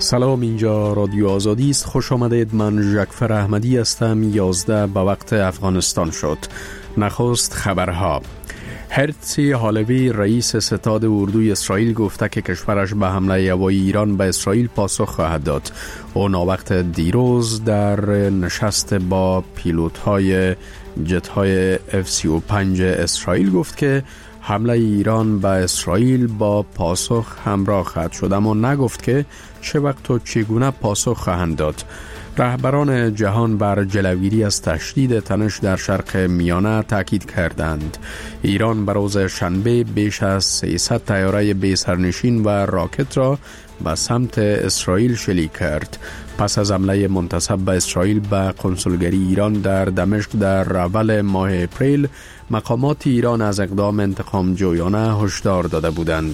سلام، اینجا رادیو آزادی است. خوش آمدید. من جعفر احمدی هستم. 11 به وقت افغانستان شد. نخست خبرها. هرتزی حالوی رئیس ستاد اردوی اسرائیل گفته که کشورش به حمله هوایی ایران به اسرائیل پاسخ خواهد داد. او وقت دیروز در نشست با پیلوت‌های جت‌های F-35 اسرائیل گفت که حمله ایران به اسرائیل با پاسخ همراه خواهد شد، اما نگفت که چه وقت و چگونه پاسخ خواهند داد. رهبران جهان بر جلوگیری از تشدید تنش در شرق میانه تاکید کردند. ایران به روز شنبه بیش از 300 طیاره بی سرنشین و راکت را به سمت اسرائیل شلیک کرد. پس از حمله منتسب به اسرائیل به کنسولگری ایران در دمشق در اول ماه اپریل، مقامات ایران از اقدام انتقام جویانه هشدار داده بودند.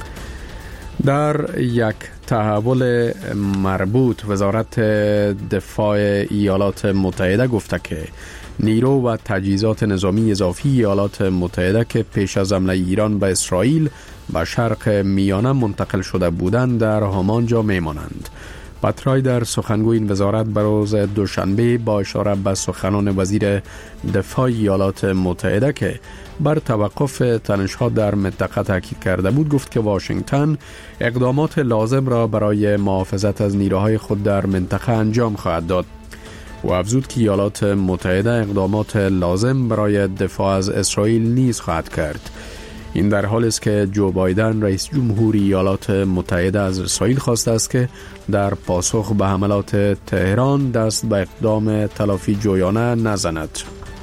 در یک تحول مربوط، وزارت دفاع ایالات متحده گفته که نیرو و تجهیزات نظامی اضافی ایالات متحده که پیش از حمله ایران به اسرائیل به شرق میانه منتقل شده بودند در همانجا میمانند. پترای در سخنگوی این وزارت به روز دوشنبه با اشاره به سخنان وزیر دفاع ایالات متحده که بر توقف تنش‌ها در منطقه تاکید کرده بود گفت که واشنگتن اقدامات لازم را برای محافظت از نیروهای خود در منطقه انجام خواهد داد و افزود که ایالات متحده اقدامات لازم برای دفاع از اسرائیل نیز خواهد کرد. این در حالی است که جو بایدن رئیس جمهور ایالات متحده از اسرائیل خواسته است که در پاسخ به حملات تهران دست به اقدام تلافی جویانه نزند.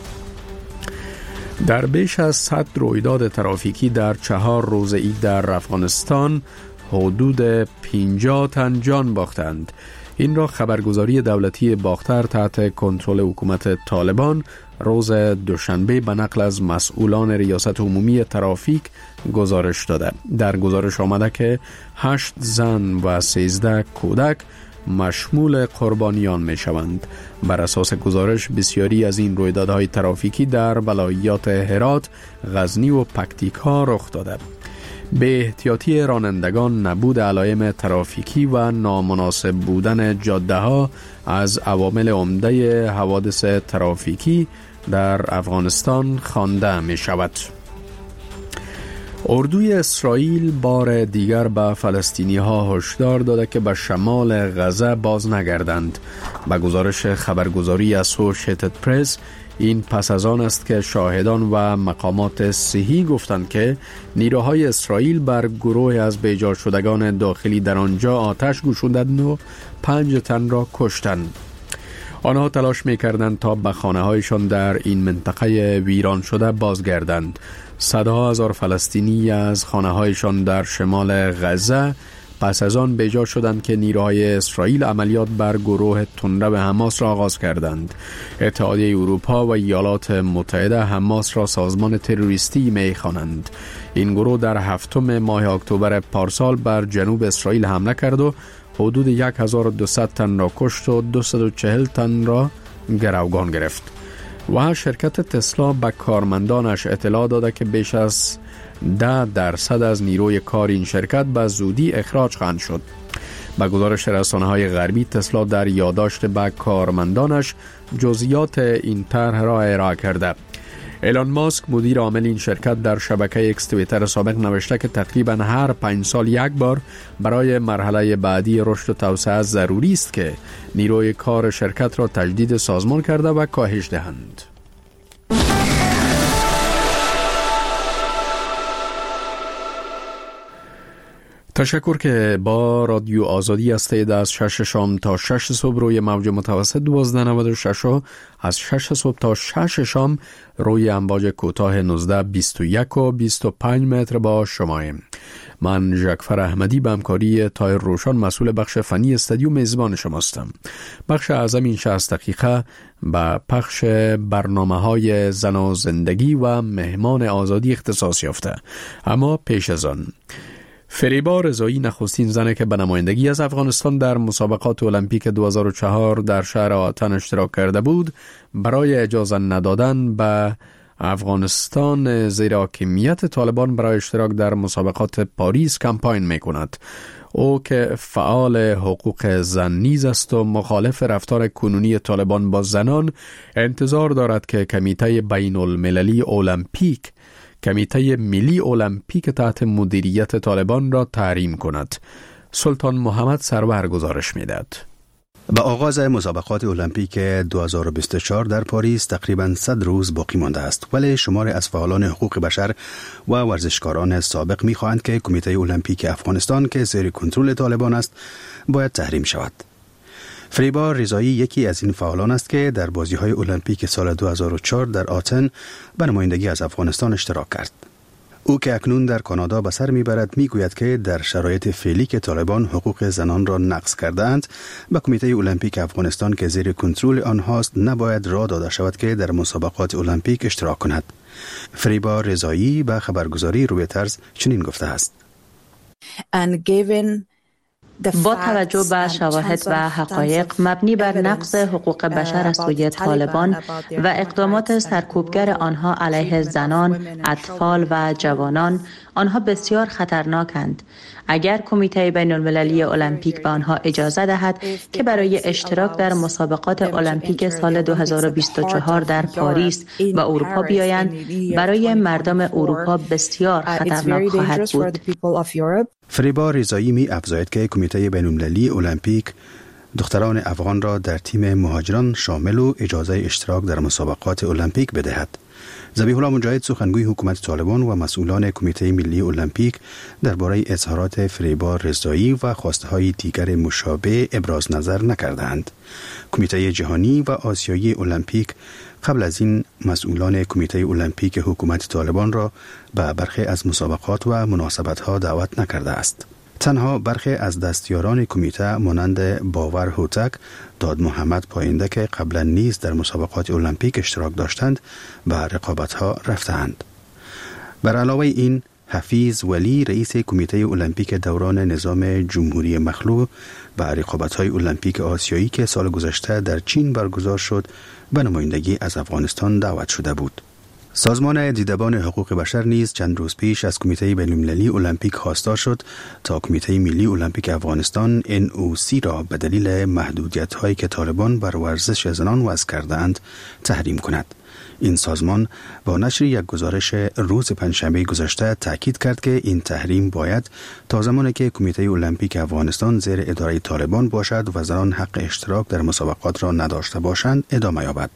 در بیش از 100 رویداد ترافیکی در 4 روزه در افغانستان حدود 50 تن جان باختند. این را خبرگزاری دولتی باختر تحت کنترل حکومت طالبان روز دوشنبه به نقل از مسئولان ریاست عمومی ترافیک گزارش داده. در گزارش آمده که 8 زن و 13 کودک مشمول قربانیان می شوند. بر اساس گزارش بسیاری از این رویدادهای ترافیکی در ولایات هرات، غزنی و پکتیکا رخ داده. به احتیاطی رانندگان، نبود علائم ترافیکی و نامناسب بودن جاده ها از عوامل عمده حوادث ترافیکی در افغانستان خوانده می شود. اردوی اسرائیل بار دیگر به فلسطینی ها هشدار داده که به شمال غزه باز نگردند. به گزارش خبرگزاری اسوشیتد پرس، این پس از آن است که شاهدان و مقامات صحی گفتند که نیروهای اسرائیل بر گروه از بیجا شدگان داخلی در آنجا آتش گشودند و 5 تن را کشتند. آنها تلاش می‌کردند تا به خانه‌هایشان در این منطقه ویران شده بازگردند. صدها هزار فلسطینی از خانه‌هایشان در شمال غزه پس از آن بیجا شدند که نیروهای اسرائیل عملیات بر گروه تندرو حماس را آغاز کردند. اتحادیه اروپا و ایالات متحده حماس را سازمان تروریستی می‌خوانند. این گروه در 7 ماه اکتبر پارسال بر جنوب اسرائیل حمله کرد و حدود 1200 تن را کشت و 240 تن را گروگان گرفت. و شرکت تسلا به کارمندانش اطلاع داده که بیش از 10% از نیروی کار این شرکت به زودی اخراج خواهند شد. به گزارش رسانه‌های غربی، تسلا در یادداشت به کارمندانش جزئیات این طرح را ارائه کرده. ایلان ماسک، مدیر عامل این شرکت، در شبکه اکس توییتر سابق نوشته که تقریباً هر 5 سال یک بار برای مرحله بعدی رشد و توسعه ضروری است که نیروی کار شرکت را تجدید سازمان کرده و کاهش دهند. تشکر که با رادیو آزادی هستید. از 6 شام تا 6 صبح روی موج متوسط 1296 و از 6 صبح تا 6 شام روی امواج کوتاه 19، 21 و 25 متر با شماییم. من جعفر احمدی به همکاری طاهر روشن مسئول بخش فنی استودیو میزبان شماستم. بخش اعظم این 60 دقیقه به پخش برنامه‌های زن و زندگی و مهمان آزادی اختصاص یافته. اما پیش از آن، فریبا رضایی، نخستین زنی که به نمایندگی از افغانستان در مسابقات المپیک 2004 در شهر آتن اشتراک کرده بود، برای اجازه ندادن به افغانستان زیر حاکمیت طالبان برای اشتراک در مسابقات پاریس کمپاین می‌کند. او که فعال حقوق زن نیز است و مخالف رفتار کنونی طالبان با زنان، انتظار دارد که کمیته بین المللی المپیک کمیته ملی المپیک تحت مدیریت طالبان را تحریم کند. سلطان محمد سرور گزارش می‌دهد. با آغاز مسابقات المپیک 2024 در پاریس تقریباً 100 روز باقی مانده است، ولی شماری از فعالان حقوق بشر و ورزشکاران سابق می‌خواهند که کمیته المپیک افغانستان که زیر کنترل طالبان است باید تحریم شود. فریبا رضایی یکی از این فعالان است که در بازی‌های المپیک سال 2004 در آتن به نمایندگی از افغانستان اشتراک کرد. او که اکنون در کانادا به سر میبرد میگوید که در شرایط فعلی که طالبان حقوق زنان را نقض کرده‌اند، به کمیته المپیک افغانستان که زیر کنترل آنهاست نباید راه داده شود که در مسابقات المپیک اشتراک کند. فریبا رضایی به خبرگزاری رویترز چنین گفته است: با توجه به شواهد و حقایق مبنی بر نقض حقوق بشر از سوی طالبان و اقدامات سرکوبگر آنها علیه زنان، اطفال و جوانان، آنها بسیار خطرناکند. اگر کمیته بین المللی المپیک به آنها اجازه دهد که برای اشتراک در مسابقات المپیک سال 2024 در پاریس و اروپا بیایند، برای مردم اروپا بسیار خطرناک خواهد بود. فریبا رضایی می افزاید که کمیته بین المللی المپیک دختران افغان را در تیم مهاجران شامل و اجازه اشتراک در مسابقات المپیک بدهد. ذبیح الله مجاهد سخنگوی حکومت طالبان و مسئولان کمیته ملی المپیک درباره اظهارات فریبا رضایی و خواستهای دیگر مشابه ابراز نظر نکردند. کمیته جهانی و آسیایی المپیک قبل از این مسئولان کمیته المپیک حکومت طالبان را به برخی از مسابقات و مناسبت‌ها دعوت نکرده است. تنها برخی از دستیاران کمیته مانند باور هوتک، داد محمد پاینده که قبلا نیز در مسابقات المپیک اشتراک داشتند به رقابت‌ها رفتند. بر علاوه این، حفیظ ولی رئیس کمیته المپیک دوران نظام جمهوری مخلوع به رقابت‌های المپیک آسیایی که سال گذشته در چین برگزار شد به نمایندگی از افغانستان دعوت شده بود. سازمان دیدبان حقوق بشر نیز چند روز پیش از کمیته بین‌المللی المپیک خواستار شد تا کمیته ملی المپیک افغانستان NOC را به دلیل محدودیت‌هایی که طالبان بر ورزش زنان وضع کرده‌اند تحریم کند. این سازمان با نشر یک گزارش روز پنجشنبه گذشته تاکید کرد که این تحریم باید تا زمانی که کمیته المپیک افغانستان زیر اداره طالبان باشد و زنان حق اشتراک در مسابقات را نداشته باشند ادامه یابد.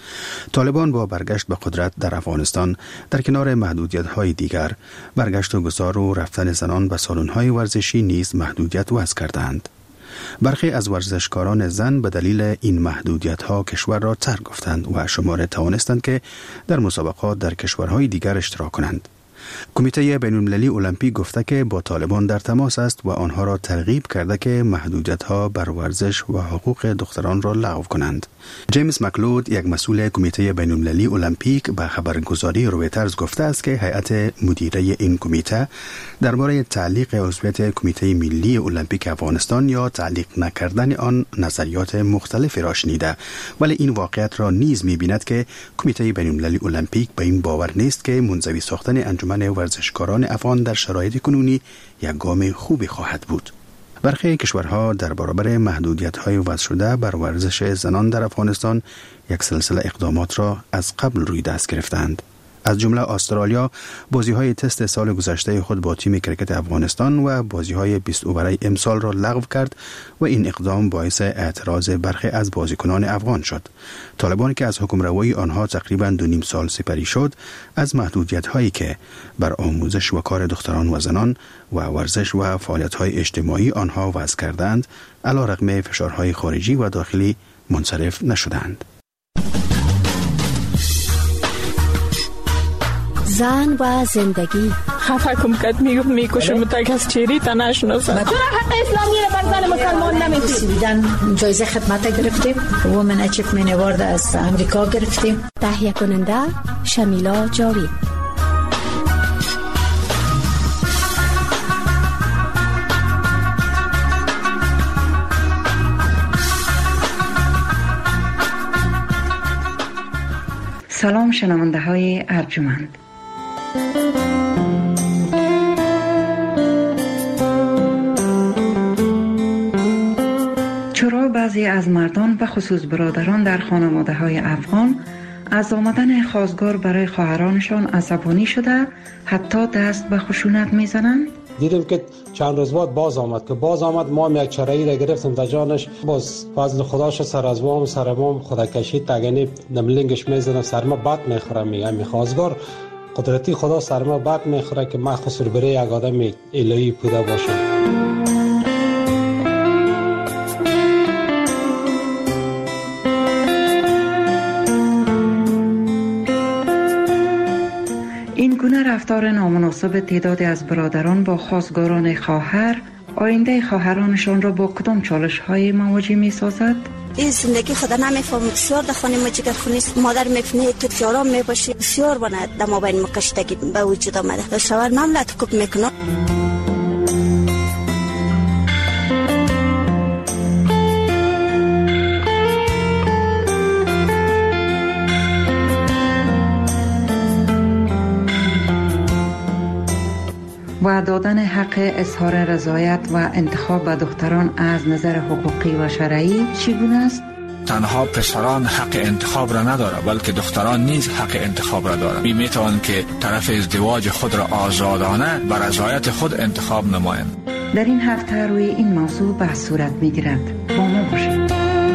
طالبان با برگشت به قدرت در افغانستان در کنار محدودیت‌های دیگر، برگشت و گذار و رفتن زنان به سالن‌های ورزشی نیز محدودیت وضع کردند. برخی از ورزشکاران زن به دلیل این محدودیت‌ها کشور را ترک گفتند و شماره توانستند که در مسابقات در کشورهای دیگر اشتراک کنند. کمیته بین‌المللی المپیک گفته که با طالبان در تماس است و آنها را ترغیب کرده که محدودیت‌ها بر ورزش و حقوق دختران را لغو کنند. جیمز مکلود، یک مسئول کمیته بین‌المللی المپیک، به خبرگزاری رویترز گفته است که هیئت مدیره این کمیته درباره تعلیق عضویت کمیته ملی المپیک افغانستان یا تعلیق نکردن آن نظریات مختلفی را شنیده، ولی این واقعیت را نیز می‌بیند که کمیته بین‌المللی المپیک به این باور نیست که منزوی ساختن انجمن ورزشکاران افغان در شرایط کنونی یک گام خوبی خواهد بود. برخی کشورها در برابر محدودیت‌های وضع شده بر ورزش زنان در افغانستان یک سلسله اقدامات را از قبل روی دست گرفتند. از جمله استرالیا بازی‌های تست سال گذشته خود با تیم کرکت افغانستان و بازی‌های 20 اووره امسال را لغو کرد و این اقدام باعث اعتراض برخی از بازیکنان افغان شد. طالبان که از حکمروایی آنها تقریباً 2.5 سال سپری شد، از محدودیت‌هایی که بر آموزش و کار دختران و زنان و ورزش و فعالیت‌های اجتماعی آنها وضع کردند، علیرغم فشارهای خارجی و داخلی منصرف نشدند. زن و زندگی. خفه کم کد میکشم تک از چیری تا نشناسم. چرا حق اسلامی را بر زن مسلمان نمیدید؟ جایزه خدمت گرفتیم، وومن اچیومنت اوارد از امریکا گرفتیم. تهیه کننده شمیلا جاوید. سلام شنونده های ارجمند. چرا بعضی از مردان و خصوص برادران در خانواده های افغان از آمدن خواستگار برای خواهرانشان عصبانی شده حتی دست به خشونت میزنند؟ دیدیم که چند روز بعد باز آمد ما یک چرایی را گرفتیم در جانش، باز فضل خداش سر از وام خدا کشید تگنی نملنگش میزنم سر ما بد میخوره. میگم خواستگار قدرتی خدا سر ما بد میخوره که من خسر بره یک آدم الهی بوده باشم. این گونه رفتار نامناسب تعدادی از برادران با خواستگاران خواهر آینده خواهرانشان را با کدام چالش‌های مواجه می‌سازد؟ این زندگی خدا نمیفهم. بسیار در خانه ما جگر خونی است. مادر میفنه تو جارام میباشی. بسیار بنا در ما بین مکشتگی به وجود آمده. شوهر مملت کوب میکنه. و دادن حق اظهار رضایت و انتخاب به دختران از نظر حقوقی و شرعی چگونه است؟ تنها پسران حق انتخاب را نداره بلکه دختران نیز حق انتخاب را دارند. میتوانند که طرف ازدواج خود را آزادانه بر رضایت خود انتخاب نمایند. در این هفته روی این موضوع بحث صورت میگیرد. با ما باشید.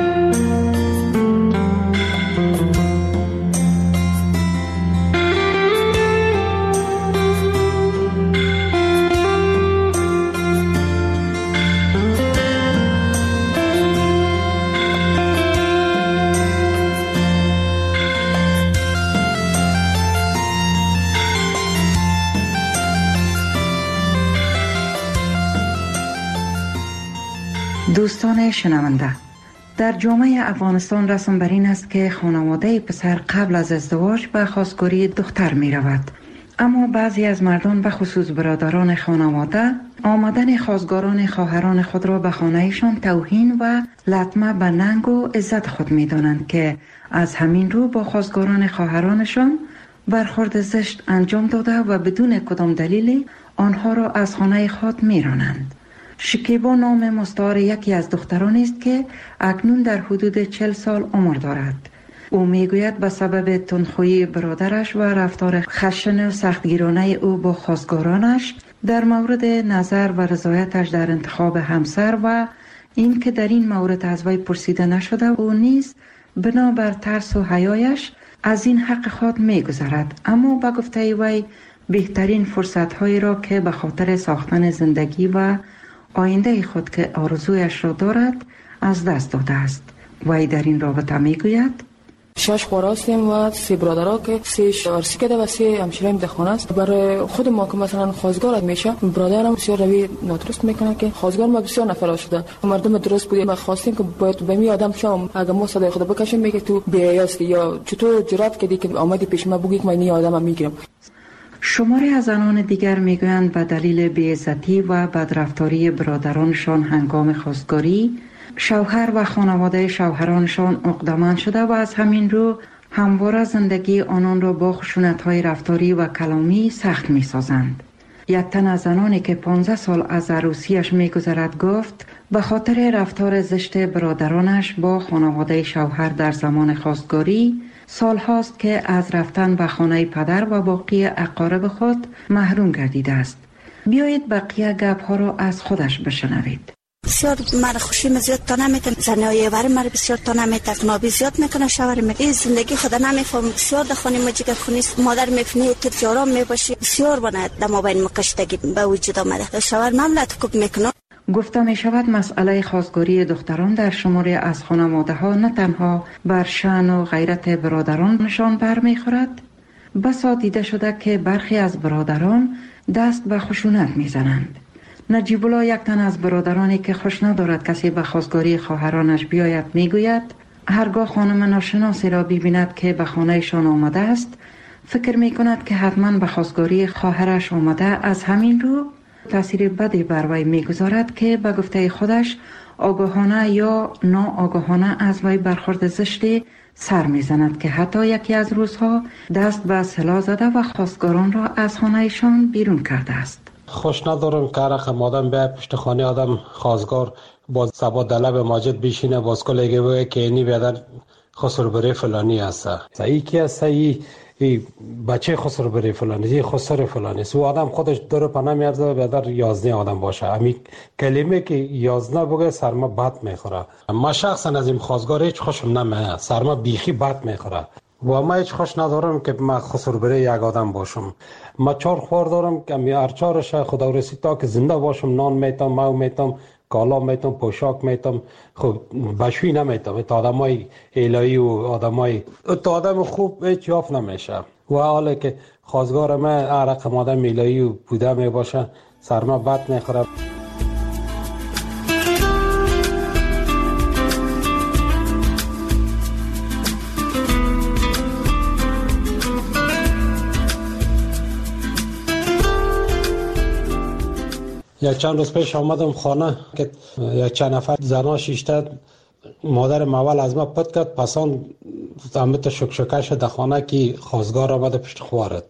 دوستان شنونده، در جامعه افغانستان رسم بر این است که خانواده پسر قبل از ازدواج به خواستگاری دختر می رود. اما بعضی از مردان به خصوص برادران خانواده آمدن خواستگاران خواهران خود را به خانهشان توهین و لطمه به ننگ و عزت خود می دانند که از همین رو با خواستگاران خواهرانشان برخورد زشت انجام داده و بدون کدام دلیلی آنها را از خانه خود می رانند. شکیبا نام مستعار یکی از دختران است که اکنون در حدود 40 سال عمر دارد. او میگوید به سبب تندخویی برادرش و رفتار خشن و سختگیرانه او با خواستگارانش در مورد نظر و رضایتش در انتخاب همسر و این که در این مورد از وی پرسیده نشده او نیز بنابر ترس و حیایش از این حق خود میگذرد. اما با گفته وی بهترین فرصت‌هایی را که به خاطر ساختن زندگی و آینده خود که آرزویش را دارد از دست داده است. وی در این رابطه میگوید 6 خواهر هستیم و 3 برادرها که 3 عرسی کرده و 3 همشیریم در خانه است. برای خود ما که مثلا خواستگار میشه برادرم بسیار روی نادرست میکنه که خواستگار ما بسیار نفر شده. مردم درست بودیم ما خواستیم که باید به می آدم شام اگه ما صدای خود بکشیم میگه تو بی‌حیاسی یا چطور جرأت کردی که آمدی پیش ما بگی که من این آدمو میگیرم. شماری از زنان دیگر میگویند به دلیل بی‌عزتی و بدرفتاری برادرانشان هنگام خواستگاری شوهر و خانواده شوهرانشان عقده‌مند شده و از همین رو همواره زندگی آنان را با خشونت‌های رفتاری و کلامی سخت می‌سازند. یک تن از زنانی که 15 سال از عروسیش می‌گذرد گفت به خاطر رفتار زشت برادرانش با خانواده شوهر در زمان خواستگاری سال هاست که از رفتن به خانه پدر و باقی اقارب خود محروم گردیده است. بیایید بقیه گپ ها را از خودش بشنوید. بسیار مرا خوشی زیاد تا نمیتن زنای ور مرا بسیار تا نمیتن نابی زیاد میکنه شوهر می این زندگی خدا نمیفهم. بسیار در خانه ما جگر خونی است. مادر میفنه تو جارام میباشی. بسیار بنا در ما بین مکشتگی به وجود آمده. شوهر مملت کوب میکنه. گفته می شود مسئله خواستگاری دختران در شماری از خانواده ها نه تنها بر شأن و غیرت برادرانشان برمیخورد، بسا دیده شده که برخی از برادران دست به خشونت می زنند. نجیب الله یک تن از برادرانی که خوش ندارد کسی به خواستگاری خواهرانش بیاید می گوید هرگاه خانم ناشناسی را ببیند که به خانهشان آمده است فکر می کند که حتما به خواستگاری خواهرش آمده، از همین رو تأثیر بدی بر وی میگذارد که به گفته خودش آگاهانه یا ناآگاهانه از وی برخورد زشتی سر میزند که حتی یکی از روزها دست به سلاح زده و خواستگاران را از خانهشان بیرون کرده است. خوش ندارم که رقم آدم به پشت خانه آدم خواستگار باز سبا دلب ماجد بیشینه باز کلگه بگه که اینی بیادر خسر بره فلانی هست. ای کی هست؟ ای بچه خسر بره فلانی، ای خسر فلانی. سو آدم خودش دور پناه میارزه بیادر 11 آدم باشه. امی کلمه که 11 بگه سرما بد میخوره. ما شخصا از این خواستگار هیچ خوشم نمیاد. سرما بیخی بد میخوره. و ما هیچ خوش ندارم که ما خسر بره یک آدم باشم. ما 4 خوار دارم که می ارچارش خدا رسید تا که زنده باشم، نان میتم، مو میتم، کالا میتم، پوشاک میتم، خب بشوی نمیتم. تا آدمای الهی و آدمای تا آدم خوب هیچ یافت نمیشه. و حالا که خواستگار ما رقم آدم الهی و بوده می باشه سرما بد میخوره. یک چند روز پیش آمدم خانه که یک چند نفر زنا شیشته مادر اول از ما پت کرد، پسان همت شکشکش در خانه که خواستگار آمده پشت خوارد.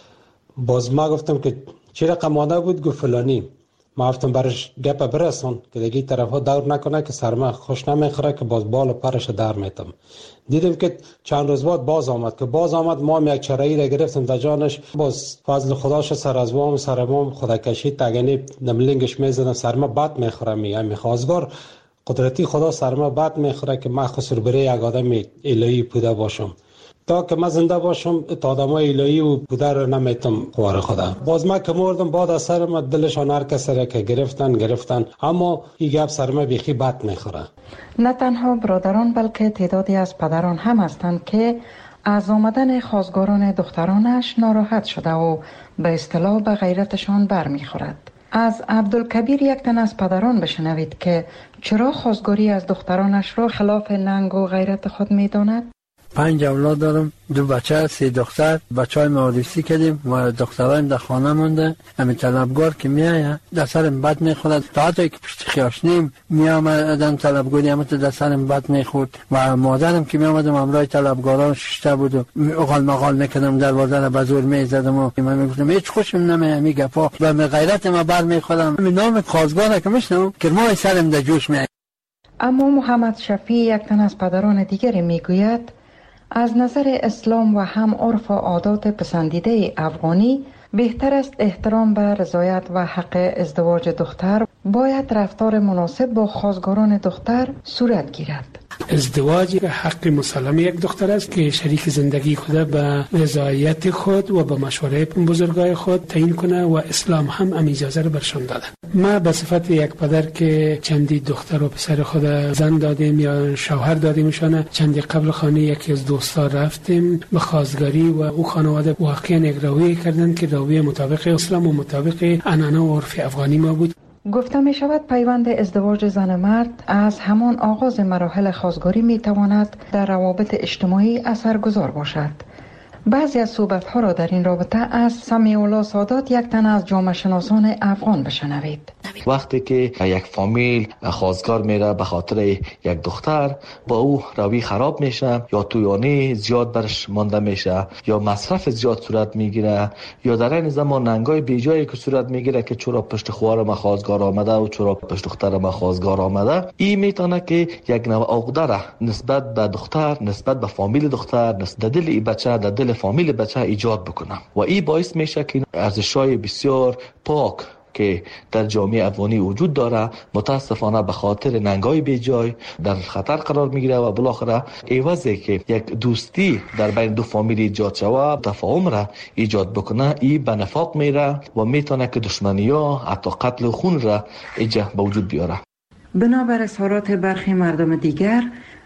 باز ما گفتم که چی رقم مادر بود؟ گفت فلانی. ما گفتم برش گپ برسون که دیگه طرف ها دور نکنه که سرما خوش نمیخوره که باز بال و پرش در میتم. دیدم که چند روز بعد باز آمد ما هم یک چرایی را گرفتم در جانش. باز فضل خداش سر از وام سرمام خدا کشید تگنی نملنگش میزدم. سرما بد میخوره می خواستگار قدرتی خدا سرما بد میخوره که من خسر بره یک آدم الهی بوده باشم. تا که من زنده باشم تا آدمای الهی و بوده رو نمیتم خوار خدا. باز من که مردم بعد از سر ما دلشان هر کسی را که گرفتن اما این گپ سر ما بیخی بد میخوره. نه تنها برادران بلکه تعدادی از پدران هم هستند که از آمدن خواستگاران دخترانش ناراحت شده و به اصطلاح به غیرتشان برمیخورد. از عبدالکبیر یک تن از پدران بشنوید که چرا خواستگاری از دخترانش را خلاف ننگ و غیرت خود میداند. 5 اولاد دارم، 2 بچه 3 دختر. بچهای ما عروسی کردیم و دخترایم در خانه مونده. همین طلبگار که میایه در سرم بد میخورد. تا حتی که پشت خیاشنیم میامدن طلبگاری همه در سرم بد میخورد و مادرم که میامدم همراه طلبگاران ششته بود و اقال مقال میکردم دروازه را به زور میزدم و من میگفتم هیچ خوشم نمیاد می گپا و غیرت ما بر میخورم. نام خواستگار که میشنم که ما سرم در جوش میاد. اما محمد شفیع یک تن از پدران دیگری میگوید از نظر اسلام و هم عرف و عادات پسندیده افغانی بهتر است احترام به رضایت و حق ازدواج دختر باید رفتار مناسب با خواستگاران دختر صورت گیرد. ازدواج حق مسلم یک دختر است که شریک زندگی خود به رضایت خود و به مشوره بزرگای خود تعیین کنه و اسلام هم اجازه را برشان داده. ما به صفت یک پدر که چندی دختر و پسر خود زن دادیم یا شوهر دادیمشان، چندی قبل خانه یکی از دوستا رفتیم به خواستگاری و او خانواده واقعا یک رویه کردن که رویه مطابق اسلام و مطابق عنعنه و عرف افغانی ما بود. گفته می شود پیوند ازدواج زن مرد از همان آغاز مراحل خواستگاری می تواند در روابط اجتماعی اثرگذار باشد. بعضی از صحبت‌ها را در این رابطه از سمیع الله سادات یک تن از جامعه شناسان افغان بشنوید. وقتی که یک فامیل خواستگار میره به خاطر یک دختر با او روی خراب میشه یا تویانی زیاد برش مانده میشه یا مصرف زیاد صورت میگیره یا در این زمان ننگای بیجایی که صورت میگیره که چرا پشت خوار ما خواستگار آمده و چرا پشت دختر ما خواستگار آمده، این میتونه که یک نوع عقده نسبت به دختر، نسبت به فامیل دختر، نسبت دل ای بچه، در دل فامیل بچه ایجاد بکنه و این باعث میشه که ارزش‌های بسیار پاک که در جامعه افغانی وجود داره متاسفانه به خاطر ننگای بیجای در خطر قرار میگیره و بالاخره عوضی که یک دوستی در بین دو فامیل ایجاد شود تفاهم را ایجاد بکنه، این به نفاق میره و میتونه که دشمنی ها حتی قتل و خون را ایجاد به وجود بیاره. بنابر اظهارات برخی مردم دیگر،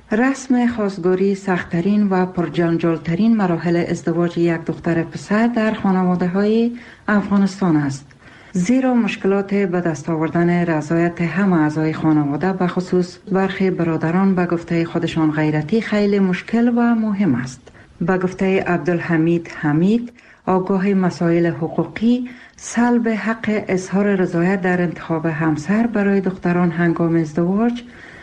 رسم خواستگاری سخت‌ترین و پرجنجال‌ترین مراحل ازدواج یک دختر پسر در خانواده‌های افغانستان است. زیرا مشکلات به دست آوردن رضایت همه اعضای خانواده به خصوص برخی برادران به گفته خودشان غیرتی خیلی مشکل و مهم است. به گفته عبدالحمید حمید، آگاه مسائل حقوقی، سلب حق اظهار رضایت در انتخاب همسر برای دختران هنگام ازدواج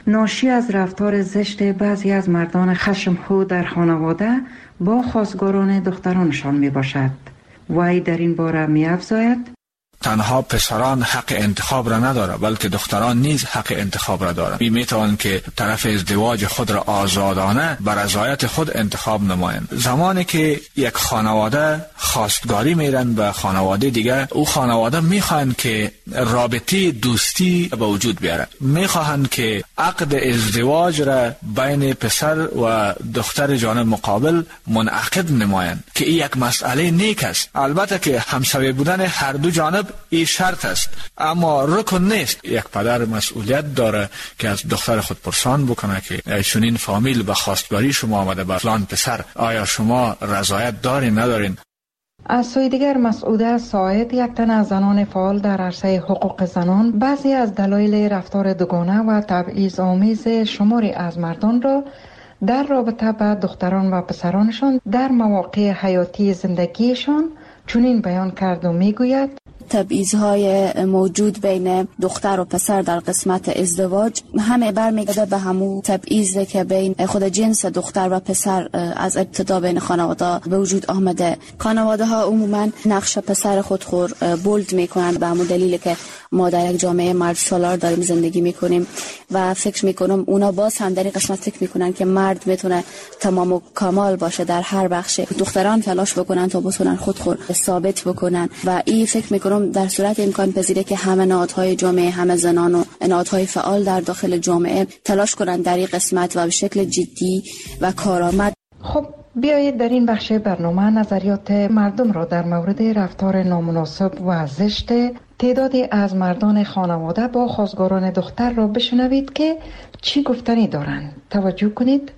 ناشی از رفتار زشت بعضی از مردان خشمخو در خانواده با خواستگاران دخترانشان می باشد. وی در این باره می افزاید: تنها پسران حق انتخاب را نداره بلکه دختران نیز حق انتخاب را دارند. میتوانند که طرف ازدواج خود را آزادانه بر رضایت خود انتخاب نمایند. زمانی که یک خانواده خواستگاری میرن به خانواده دیگه، او خانواده میخواهند که رابطه دوستی به وجود بیارد، میخواهند که عقد ازدواج را بین پسر و دختر جانب مقابل منعقد نمایند که این یک مسئله نیک است. البته که همسایه بودن هر دو جانب این شرط است، اما رکن نیست. یک پدر مسئولیت داره که از دختر خود پرسان بکنه که چنین فامیل به خواستگاری شما آمده به فلان پسر، آیا شما رضایت دارین ندارین؟ از سوی دیگر مسعوده ساعد، یک تن از زنان فعال در عرصه حقوق زنان، بعضی از دلایل رفتار دوگانه و تبعیض آمیز شماری از مردان را در رابطه با دختران و پسرانشان در مواقع حیاتی زندگیشان چنین بیان کرد و میگوید: تبعیض‌های موجود بین دختر و پسر در قسمت ازدواج همه برمیگرده به همون تبعیضی که بین خود جنس دختر و پسر از ابتدا بین خانواده به وجود آمده. خانواده ها عموما نقش پسر خود بولد میکنند به همون دلیل که ما در یک جامعه مرد سالار داریم زندگی میکنیم و فکر میکنم اونا باز هم در این قسمت فکر میکنن که مرد میتونه تمام و کمال باشه در هر بخش. دختران تلاش بکنن تا بتونن خود ثابت بکنن و این فکر میکنم در صورت امکان پذیره که همه نهادهای جامعه، همه زنان و نهادهای فعال در داخل جامعه تلاش کنند در این قسمت و به شکل جدی و کارآمد. خب بیایید در این بخش برنامه نظریات مردم را در مورد رفتار نامناسب و زشت تعدادی از مردان خانواده با خواستگاران دختر را بشنوید که چی گفتنی دارند. توجه کنید.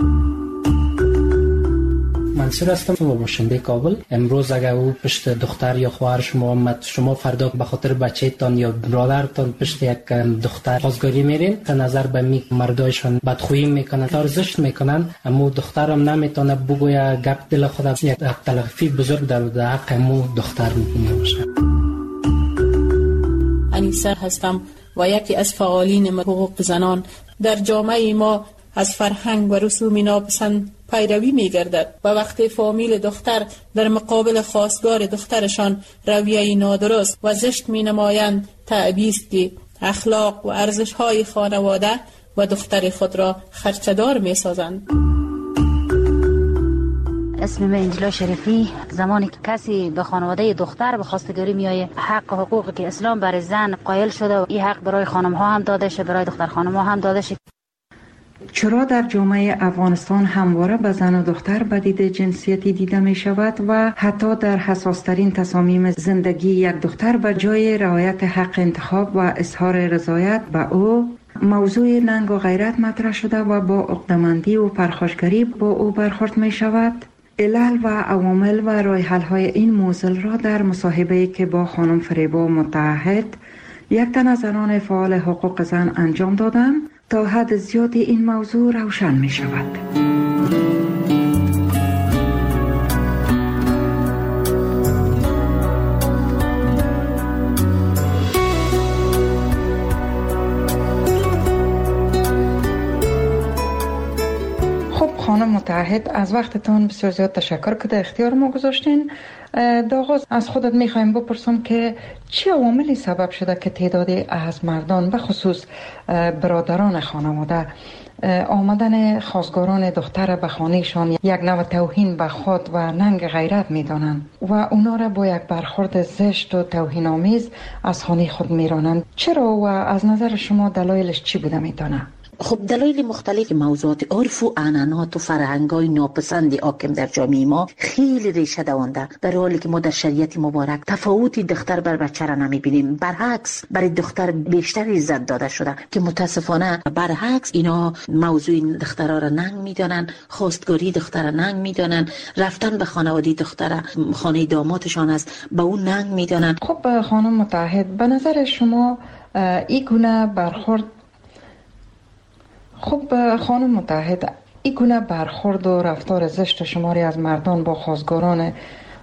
منصور هستم و باشنده کابل. امروز اگر او پشت دختر یا خواهر شما آمد، شما فردا به خاطر بچه‌تان یا برادرتان پشت یک دختر خواستگاری میرین، به نظر به می مردایشان بدخویی میکنن، زشت میکنن، اما دختر هم نمیتونه بگویه گپ دل خود، یک تلافی بزرگ در حق مو دختر میشه. انیسه هستم و یکی از فعالین حقوق زنان. در جامعه ما از فرهنگ و رسوم ناپسند پیروی می‌گردد و وقتی فامیل دختر در مقابل خواستگار دخترشان رویه نادرست و زشت می‌نمایند، تعبیض اخلاق و ارزش‌های خانواده و دختر خود را خرچه‌دار می‌سازند. اسم من انجلا شریفی. زمانی که کسی به خانواده دختر به خواستگاری میایه، حق و حقوقی که اسلام برای زن قائل شده و این حق برای خانم ها هم داده شه، برای دختر خانم ها هم داده شه. چرا در جامعه افغانستان همواره به زن و دختر بدید جنسیتی دیده می شود و حتی در حساسترین تصامیم زندگی یک دختر به جای رعایت حق انتخاب و اظهار رضایت به او موضوع ننگ و غیرت مطرح شده و با عقده‌مندی و پرخاشگری با او برخورد می شود؟ علل و عوامل و راه حل‌های این موضوع را در مصاحبه‌ای که با خانم فریبا متحد، یک تن از زنان فعال حقوق زن انجام دادم، تا حد زیادی این موضوع روشن می شود. خب خانم متحد، از وقتتان بسیار زیاد تشکر که در اختیار ما گذاشتین. آغاز از خودت میخوایم بپرسم که چه عواملی سبب شده که تعدادی از مردان به خصوص برادران خانواده آمدن خواستگاران دختر به خانهشان یک نوع توهین به خود و ننگ غیرت میدانند و اونا را با یک برخورد زشت و توهین آمیز از خانه خود میرانند؟ چرا و از نظر شما دلایلش چی بوده میتونه؟ خب دلایل مختلف موضوعات عرف و عنعنات و فرهنگ‌های ناپسند حاکم در جامعه ما خیلی ریشه دوانده، در حالی که ما در شریعت مبارک تفاوتی دختر بر بچه را نمی‌بینیم. برعکس برای دختر بیشتر عزت داده شده که متاسفانه برعکس اینا موضوع دخترها را ننگ می‌دانن، خواستگاری دختر را ننگ می‌دانن، رفتن به خانواده دختر خانه دامادشان است به اون ننگ می‌دانن. خب خانم متحد، به نظر شما این گونه برخورد این گونه برخورد و رفتار زشت شماری از مردان با خواستگاران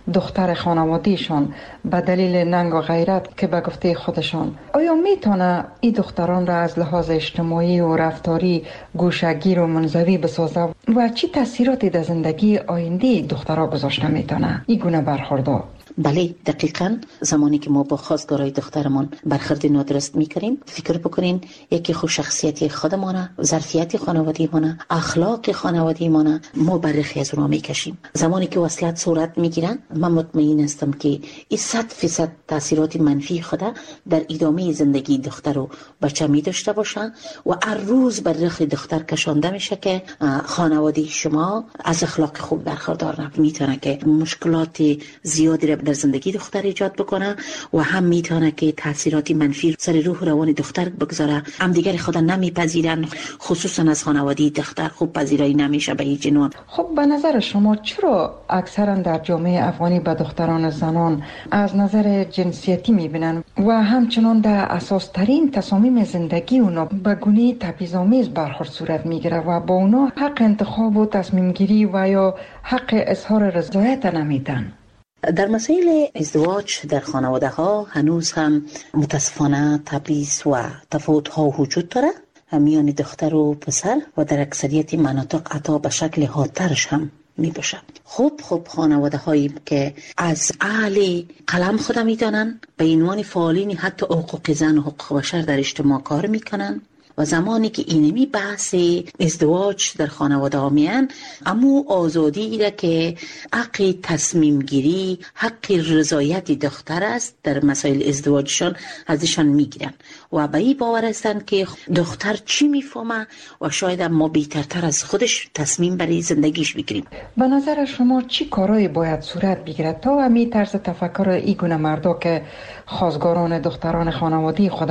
دختر خانوادهشان به دلیل ننگ و غیرت که به گفته خودشان، آیا میتونه این دختران را از لحاظ اجتماعی و رفتاری گوشه‌گیر و منزوی بسازه و چی تاثیراتی در زندگی آینده دخترها گذاشته میتونه این گونه برخوردها؟ بله، دقیقاً زمانی که ما با خواستگارای دخترمان برخورد نادرست میکنیم، فکر بکنین یکی خود شخصیت خودمانه، ظرفیت خانوادگیمانه، اخلاق خانوادگیمانه ما برخی از اونها میکشیم. زمانی که وصلت صورت میگیرن، من مطمئن هستم که این 100% تاثیرات منفی خود در ادامه زندگی دختر و بچه میداشته باشن و هر روز بر رخ دختر کشانده میشه که خانواده شما از اخلاق خوب برخوردار نبود. میتونه که مشکلات زیادی در زندگی دختر ایجاد بکنه و هم میتونه که تاثیرات منفی سر روح روان دختر بگذاره. هم دیگر خود نمیپذیرن، خصوصا از خانواده دختر خوب پذیرایی نمیشه به هیچ نوع. خب به نظر شما چرا اکثرا در جامعه افغانی به دختران زنان از نظر جنسیتی میبینن و همچنان در اساس ترین تصامیم زندگی اونا به گونه تبعیض‌آمیز برخورد صورت میگیره و با اونا حق انتخاب و تصمیم گیری و یا حق اظهار رضایت نمیدن؟ در مسائل ازدواج در خانواده ها هنوز هم متاسفانه تبعیض و تفاوت ها وجود داره میان دختر و پسر و در اکثریت مناطق حتی به شکل حادترش هم می باشه. خوب خانواده هایی که از اهل قلم خود می دانن به عنوان فعالین حتی حقوق زن و حقوق بشر در اجتماع کار می کنن و زمانی که اینمی بحث ازدواج در خانواده ها میان، اما آزادی را که حق تصمیم گیری، حق رضایت دختر است در مسائل ازدواجشان ازشان میگیرن و به این باور هستند که دختر چی میفهمه و شاید ما بیترتر از خودش تصمیم برای زندگیش بگیریم. به نظر شما چی کارایی باید صورت بگیرد تا همین طرز تفکر این گونه مردا که خواستگاران دختران خانوادی خود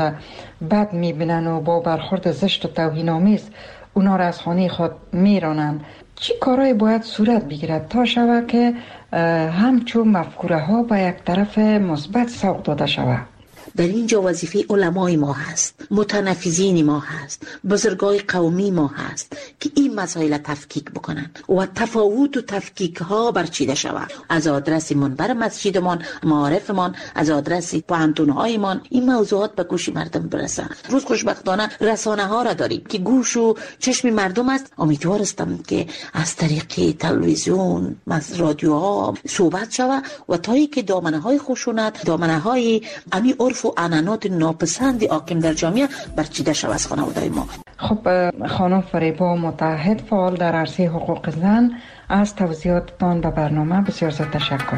بد میبینن و با برخورد زشت و توهین‌آمیز اونا را از خانه خود میرانن، چی کارایی باید صورت بگیرد تا شود که همچون مفکوره ها به یک طرف مثبت سوق داده شود؟ در اینجا وظیفه علمای ما هست، متنفذین ما هست، بزرگای قومی ما هست که این مسائل تفکیک بکنن و تفاوت و تفکیک ها برچیده شود. از آدرس منبر مسجدمان، معارفمان، از آدرس پوهنتون‌هایمان این موضوعات به گوش مردم برسه. روز خوشبختانه رسانه ها را داریم که گوش و چشم مردم است. امیدوار هستم که از طریق تلویزیون، رادیوها صحبت شود و تا که دامنه های خشونت، دامنه های امی عرف و عنعنات ناپسند حاکم در جامعه برچیده شود از خانواده ما. خب خانم فریبا متحد، فعال در عرصه حقوق زن، از توضیحاتتان به برنامه بسیار زیاد تشکر.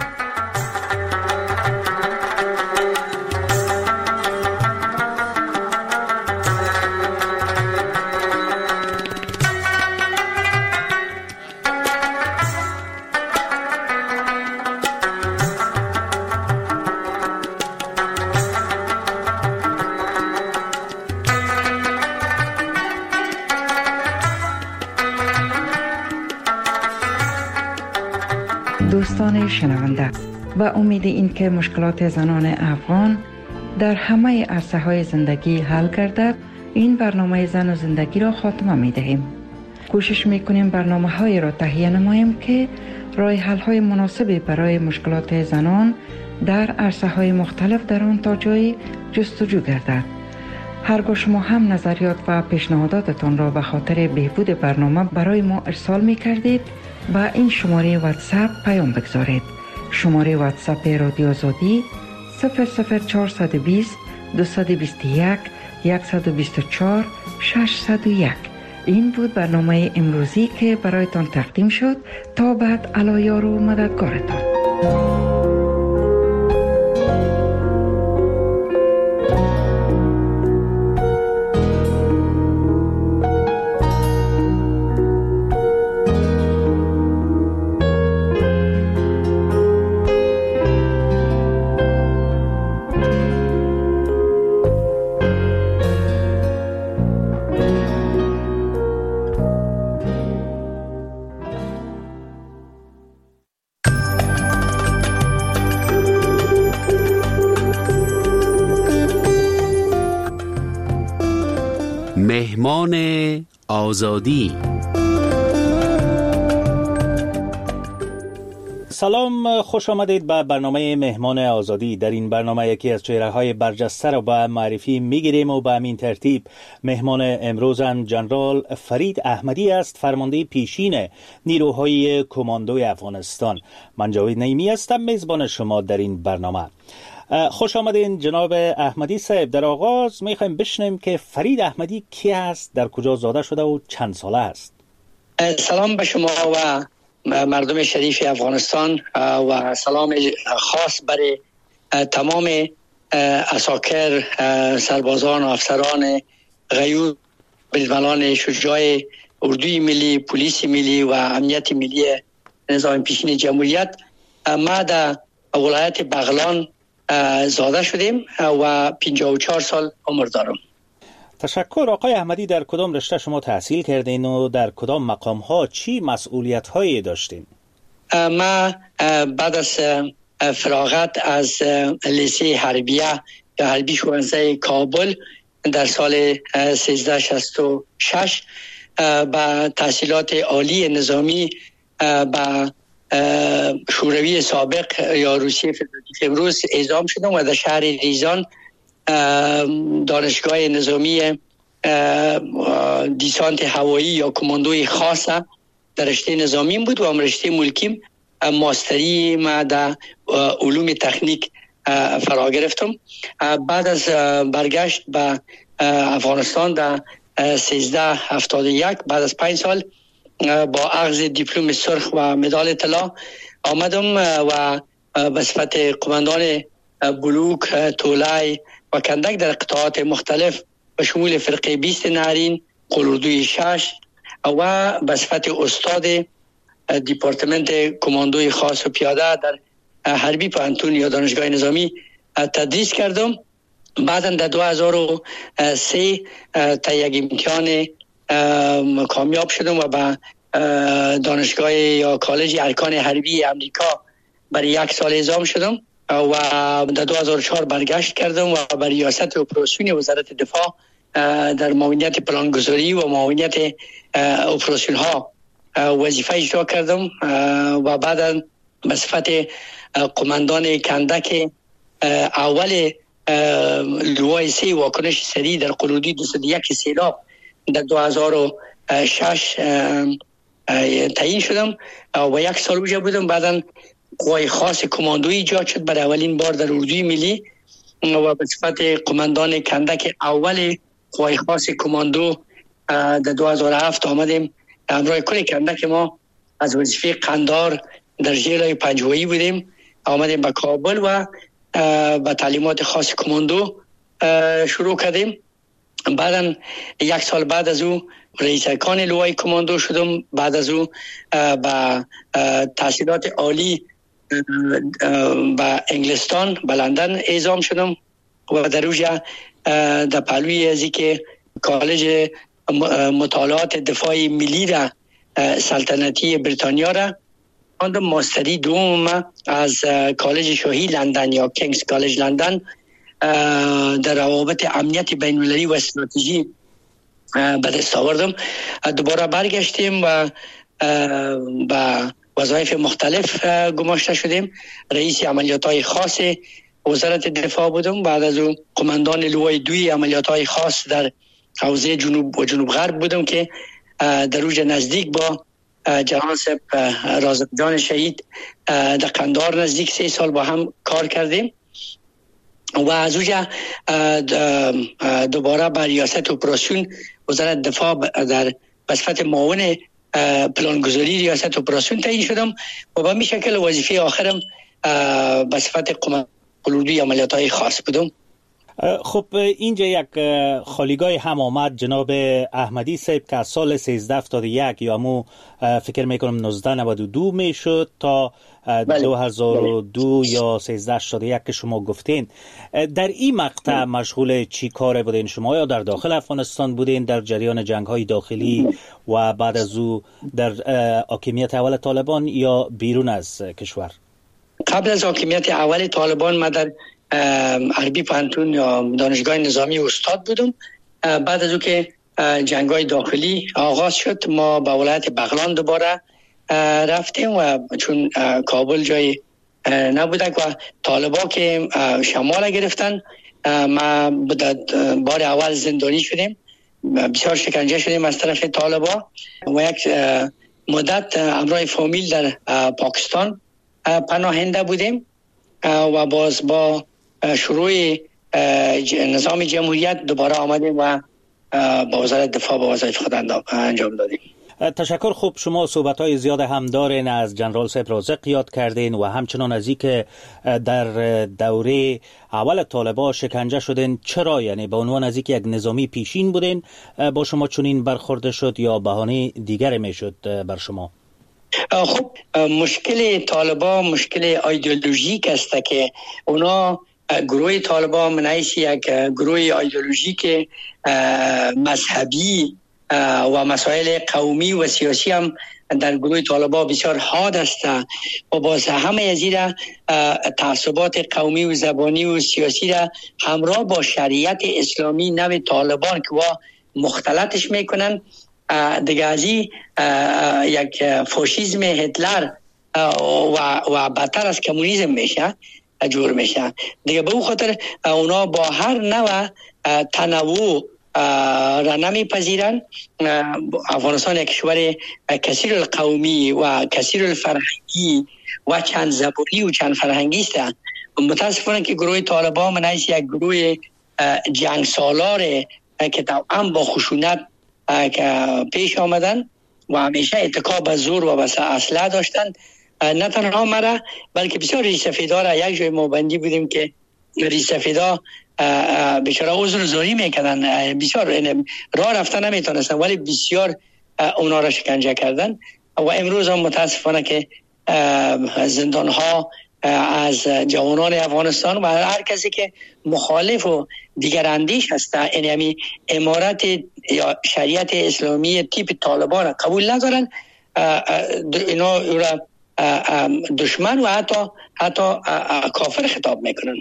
دوستان شنونده، و امید این که مشکلات زنان افغان در همه عرصه‌های زندگی حل گردد، این برنامه زن و زندگی را خاتمه می دهیم. کوشش می کنیم برنامه‌هایی را تهیه نماییم که راه حل‌های مناسبی برای مشکلات زنان در عرصه‌های مختلف در آن تا جایی جستجو گردد. هرگاه شما هم نظریات و پیشنهاداتتان را به خاطر بهبود برنامه برای ما ارسال می کردید، با این شماره واتساپ پیام بگذارید. شماره واتساپ رادیو آزادی 00420 221 124 601. این بود برنامه امروزی که برایتان تقدیم شد. تا بعد، الایار و مددگارتان. مهمان آزادی. سلام، خوش آمدید به برنامه مهمان آزادی. در این برنامه یکی از چهره‌های برجسته را به معرفی می‌گیریم و به همین ترتیب مهمان امروزم جنرال فرید احمدی است، فرمانده پیشین نیروهای کماندوی افغانستان. من جاوید نعیمی هستم، میزبان شما در این برنامه. خوش آمدین جناب احمدی صاحب. در آغاز می‌خوایم بشنویم که فرید احمدی کی است، در کجا زاده شده و چند ساله است؟ سلام به شما و مردم شریف افغانستان و سلام خاص برای تمام عساکر، سربازان و افسران غیور، بزملان شجاع اردوی ملی، پلیس ملی و امنیت ملی نظام پیشین جمهوریت. ما در ولایت بغلان زاده شدیم و 54 سال عمر دارم. تشکر. آقای احمدی، در کدام رشته شما تحصیل کردین و در کدام مقام ها چی مسئولیت هایی داشتین؟ ما بعد از فراغت از لیسه حربیه یا حربی شوانزه کابل در سال 1366 با تحصیلات عالی نظامی با شوروی سابق یا روسیه فدراتیو امروز اعزام شدم و در شهر ریزان دانشگاه نظامی دیسانت هوایی یا کماندوی خاصه در رشته نظامی بود و رشته ملکیم ماستری ما در علوم تکنیک فرا گرفتم. بعد از برگشت به افغانستان در 1371 بعد از 5 سال با اخذ دیپلم سرخ و مدال طلا آمدم و به صفت قماندان بلوک، تولای و کندک در قطاعات مختلف به شمول فرقه 20 نهرین، قلوردوی 6 و به صفت استاد دیپارتمنت کماندوی خاص و پیاده در حربی پانتون یا دانشگاه نظامی تدریس کردم. بعدا در 2003 تا یک امتحان کامیاب شدم و به دانشگاه یا کالج ارکان حربی امریکا برای 1 سال اعزام شدم و در 2004 برگشت کردم و برای ریاست اپراسیون وزارت دفاع در معاونیت پلانگذاری و معاونیت اپراسیون ها وظیفه اجرا کردم و بعدا به صفت قماندان کندک اول لوای 3 واکنش سریع در قلودی 201 سیلاب در 2006 تعیین شدم و 1 سال اونجا بودم. بعدا قوای خاص کماندویی ایجاد شد برای اولین بار در اردوی ملی و به صفت قماندان کندک اول قوای خاص کماندو در 2007 آمدیم. همراه کل کندک ما از وظیفه قندار در ژیلای پنجوایی بودیم، آمدیم به کابل و با تعلیمات خاص کماندو شروع کردیم. بعدا 1 سال بعد از او رئیس ارکان لوای کماندو شدم. بعد از او با تحصیلات عالی با انگلستان به لندن اعزام شدم و در اوجا در پهلوی ازی که کالج مطالعات دفاعی ملی را سلطنتی بریتانیا را خواندم. ماستری دوم از کالج شاهی لندن یا کینگز کالج لندن در روابط امنیت بین المللی و استراتژی به دست آوردم. دوباره برگشتیم و با وظایف مختلف گماشته شدیم. رئیس عملیات‌های خاص وزارت دفاع بودم. بعد از اون قماندان لوای 2 عملیات‌های خاص در حوزه جنوب و جنوب غرب بودم که در اوج نزدیک با جناب رازق جان شهید در قندار نزدیک 3 سال با هم کار کردیم و از اوجا دوباره با ریاست اپراسیون وزارت دفاع در بصفت معاون پلانگذاری ریاست اپراسیون تعیین شدم و به می شکل وظیفه آخرم بصفت قلوردوی عملیات‌های خاص بودم. خب اینجا یک خالیگاه هم آمد جناب احمدی صاحب که از سال 1371 یا مو فکر میکنم 1992 میشد تا 2002 یا 1381 که شما گفتین. در این مقطع مشغول چی کاره بودین شما؟ یا در داخل افغانستان بودین در جریان جنگ‌های داخلی و بعد از او در حاکمیت اول طالبان یا بیرون از کشور؟ قبل از حاکمیت اول طالبان ما در حربی پانتون یا دانشگاه نظامی استاد بودم. بعد از او که جنگ‌های داخلی آغاز شد ما به ولایت بغلان دوباره رفتیم و چون کابل جای نبوده و طالبا که شمال گرفتن، ما بار اول زندانی شدیم، بسیار شکنجه شدیم از طرف طالبا و یک مدت همراه فامیل در پاکستان پناهنده بودیم و باز با شروع نظام جمهوریت دوباره آمدیم و با وزارت دفاع با وظایف خود انجام دادیم. تشکر. خوب، شما صحبت‌های زیاد هم دارین، از جنرال صاحب رازق یاد کردین و همچنان از این که در دوره اول طالبان شکنجه شدین. چرا؟ یعنی به عنوان از اینکه یک نظامی پیشین بودین با شما چنین برخورده شد یا بهانه دیگر میشد بر شما؟ خب مشکل طالبان مشکل ایدئولوژیک است که اونا گروه طالبان من حیث یک گروه ایدئولوژیک مذهبی و مسائل قومی و سیاسی هم در گروه طالبان بسیار حاد است و باز همه از این تعصبات قومی و زبانی و سیاسی را همراه با شریعت اسلامی نو طالبان که مختلطش میکنن دیگه از این یک فاشیسم هتلر و بدتر از کمونیسم میشه جور میشه دیگه. به اون خاطر اونا با هر نوع تنوع را نمیپذیرن. افغانستان یک کشور کثیر القومی و کثیر الفرهنگی و چند زبانی و چند فرهنگی است. متاسفانه که گروه طالبان من حیث یک گروه جنگ سالار که طبعا با خشونت پیش آمدن و همیشه اتکا به زور و به اسلحه داشتند، نه تنها مرا بلکه بسیار ریش سفیدا را یک جای ما بندی بودیم که ریش سفیدا بیچاره عذر زوری میکنن، بسیار راه رفتن نمیتونستن ولی بسیار اونا را شکنجه کردن و امروز هم متاسفانه که زندان ها از جوانان افغانستان و هر کسی که مخالف و دیگر اندیش هست یعنی امارت یا شریعت اسلامی تیپ طالبان را قبول ندارن، اینا را دشمن و حتی کافر خطاب میکنن.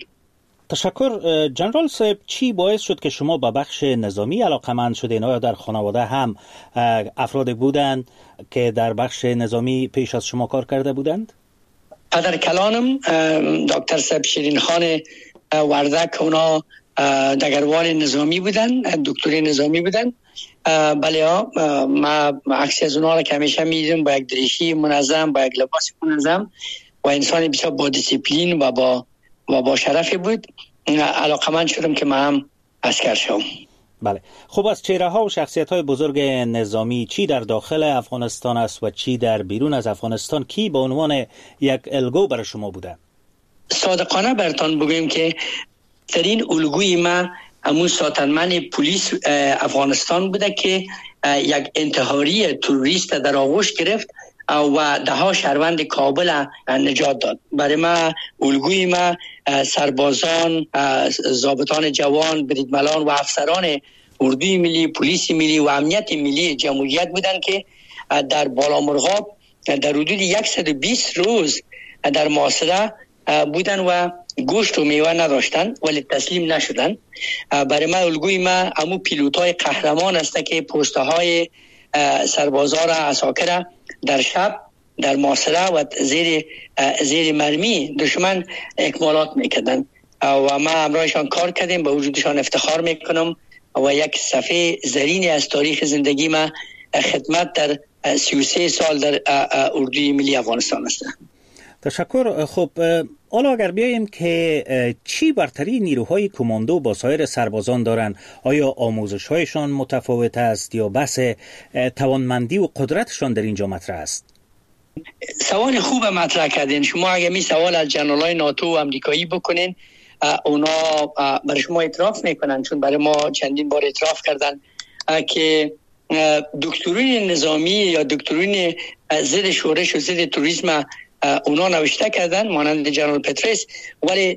تشکر. جنرال صاحب، چی باعث شد که شما به بخش نظامی علاقمند شدین؟ آیا در خانواده هم افراد بودند که در بخش نظامی پیش از شما کار کرده بودند؟ پدر کلانم دکتر صاحب شیرین خان وردک اونا دگروان نظامی بودن، دکتری نظامی بودن. بله ما عکس از اونا را که همیشه میدیدم با یک دریشی منظم، با یک لباس منظم و انسان بسیار با دیسیپلین و با شرفی بود. علاقمند شدم که من هم عسکر شدم. بله. خب از چهره ها و شخصیت های بزرگ نظامی چی در داخل افغانستان است و چی در بیرون از افغانستان کی به عنوان یک الگو برای شما بوده؟ صادقانه براتون بگویم که ترین الگوی ما همون ساتنمن پلیس افغانستان بوده که یک انتحاری تروریست در آغوش گرفت و ده شهروند کابل نجات داد. برای ما الگوی ما سربازان، ضابطان جوان، بریدملان و افسران اردوی ملی، پلیس ملی و امنیت ملی جمهوریت بودند که در بالامرغاب در حدود 120 روز در محاصره بودن و گوشت و میوه نداشتن ولی تسلیم نشدن. برای ما الگوی ما همون پیلوتای قهرمان است که پوستهای سربازا را عساکر در شب در محاصره و زیر مرمی دشمن اکمالات میکردن و ما همراهشان کار کردیم، به وجودشان افتخار میکنم و یک صفحه زرینی از تاریخ زندگی ما خدمت در 33 سال در اردوی ملی افغانستان است. تشکر. خب حالا اگر بیاییم که چی برتری نیروهای کماندو با سایر سربازان دارن؟ آیا آموزش هایشان متفاوت است یا بحث توانمندی و قدرتشان در اینجا مطرح است؟ سوال خوب مطرح کردین. شما اگر می سوال از جنرالای ناتو و امریکایی بکنین اونا برای شما اعتراف میکنن، چون برای ما چندین بار اعتراف کردن که دکترین نظامی یا دکترین ضد شورش و ضد توریسم اونا نوشته کردن مانند جنرال پترس، ولی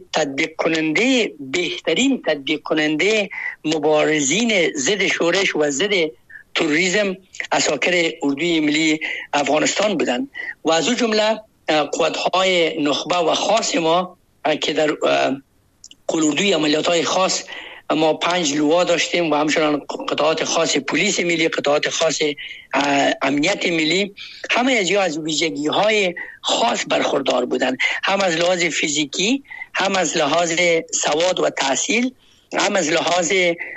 بهترین تطبیق کننده مبارزین ضد شورش و ضد تروریسم عساکر اردوی ملی افغانستان بودن و از اون جمله قوت‌های نخبه و خاص ما که در قلوردوی عملیات‌های خاص ما 5 لوا داشتیم و همچنان قطعات خاص پلیس ملی، قطعات خاص امنیت ملی، همه از ویژگی‌های خاص برخوردار بودند، هم از لحاظ فیزیکی، هم از لحاظ سواد و تحصیل، هم از لحاظ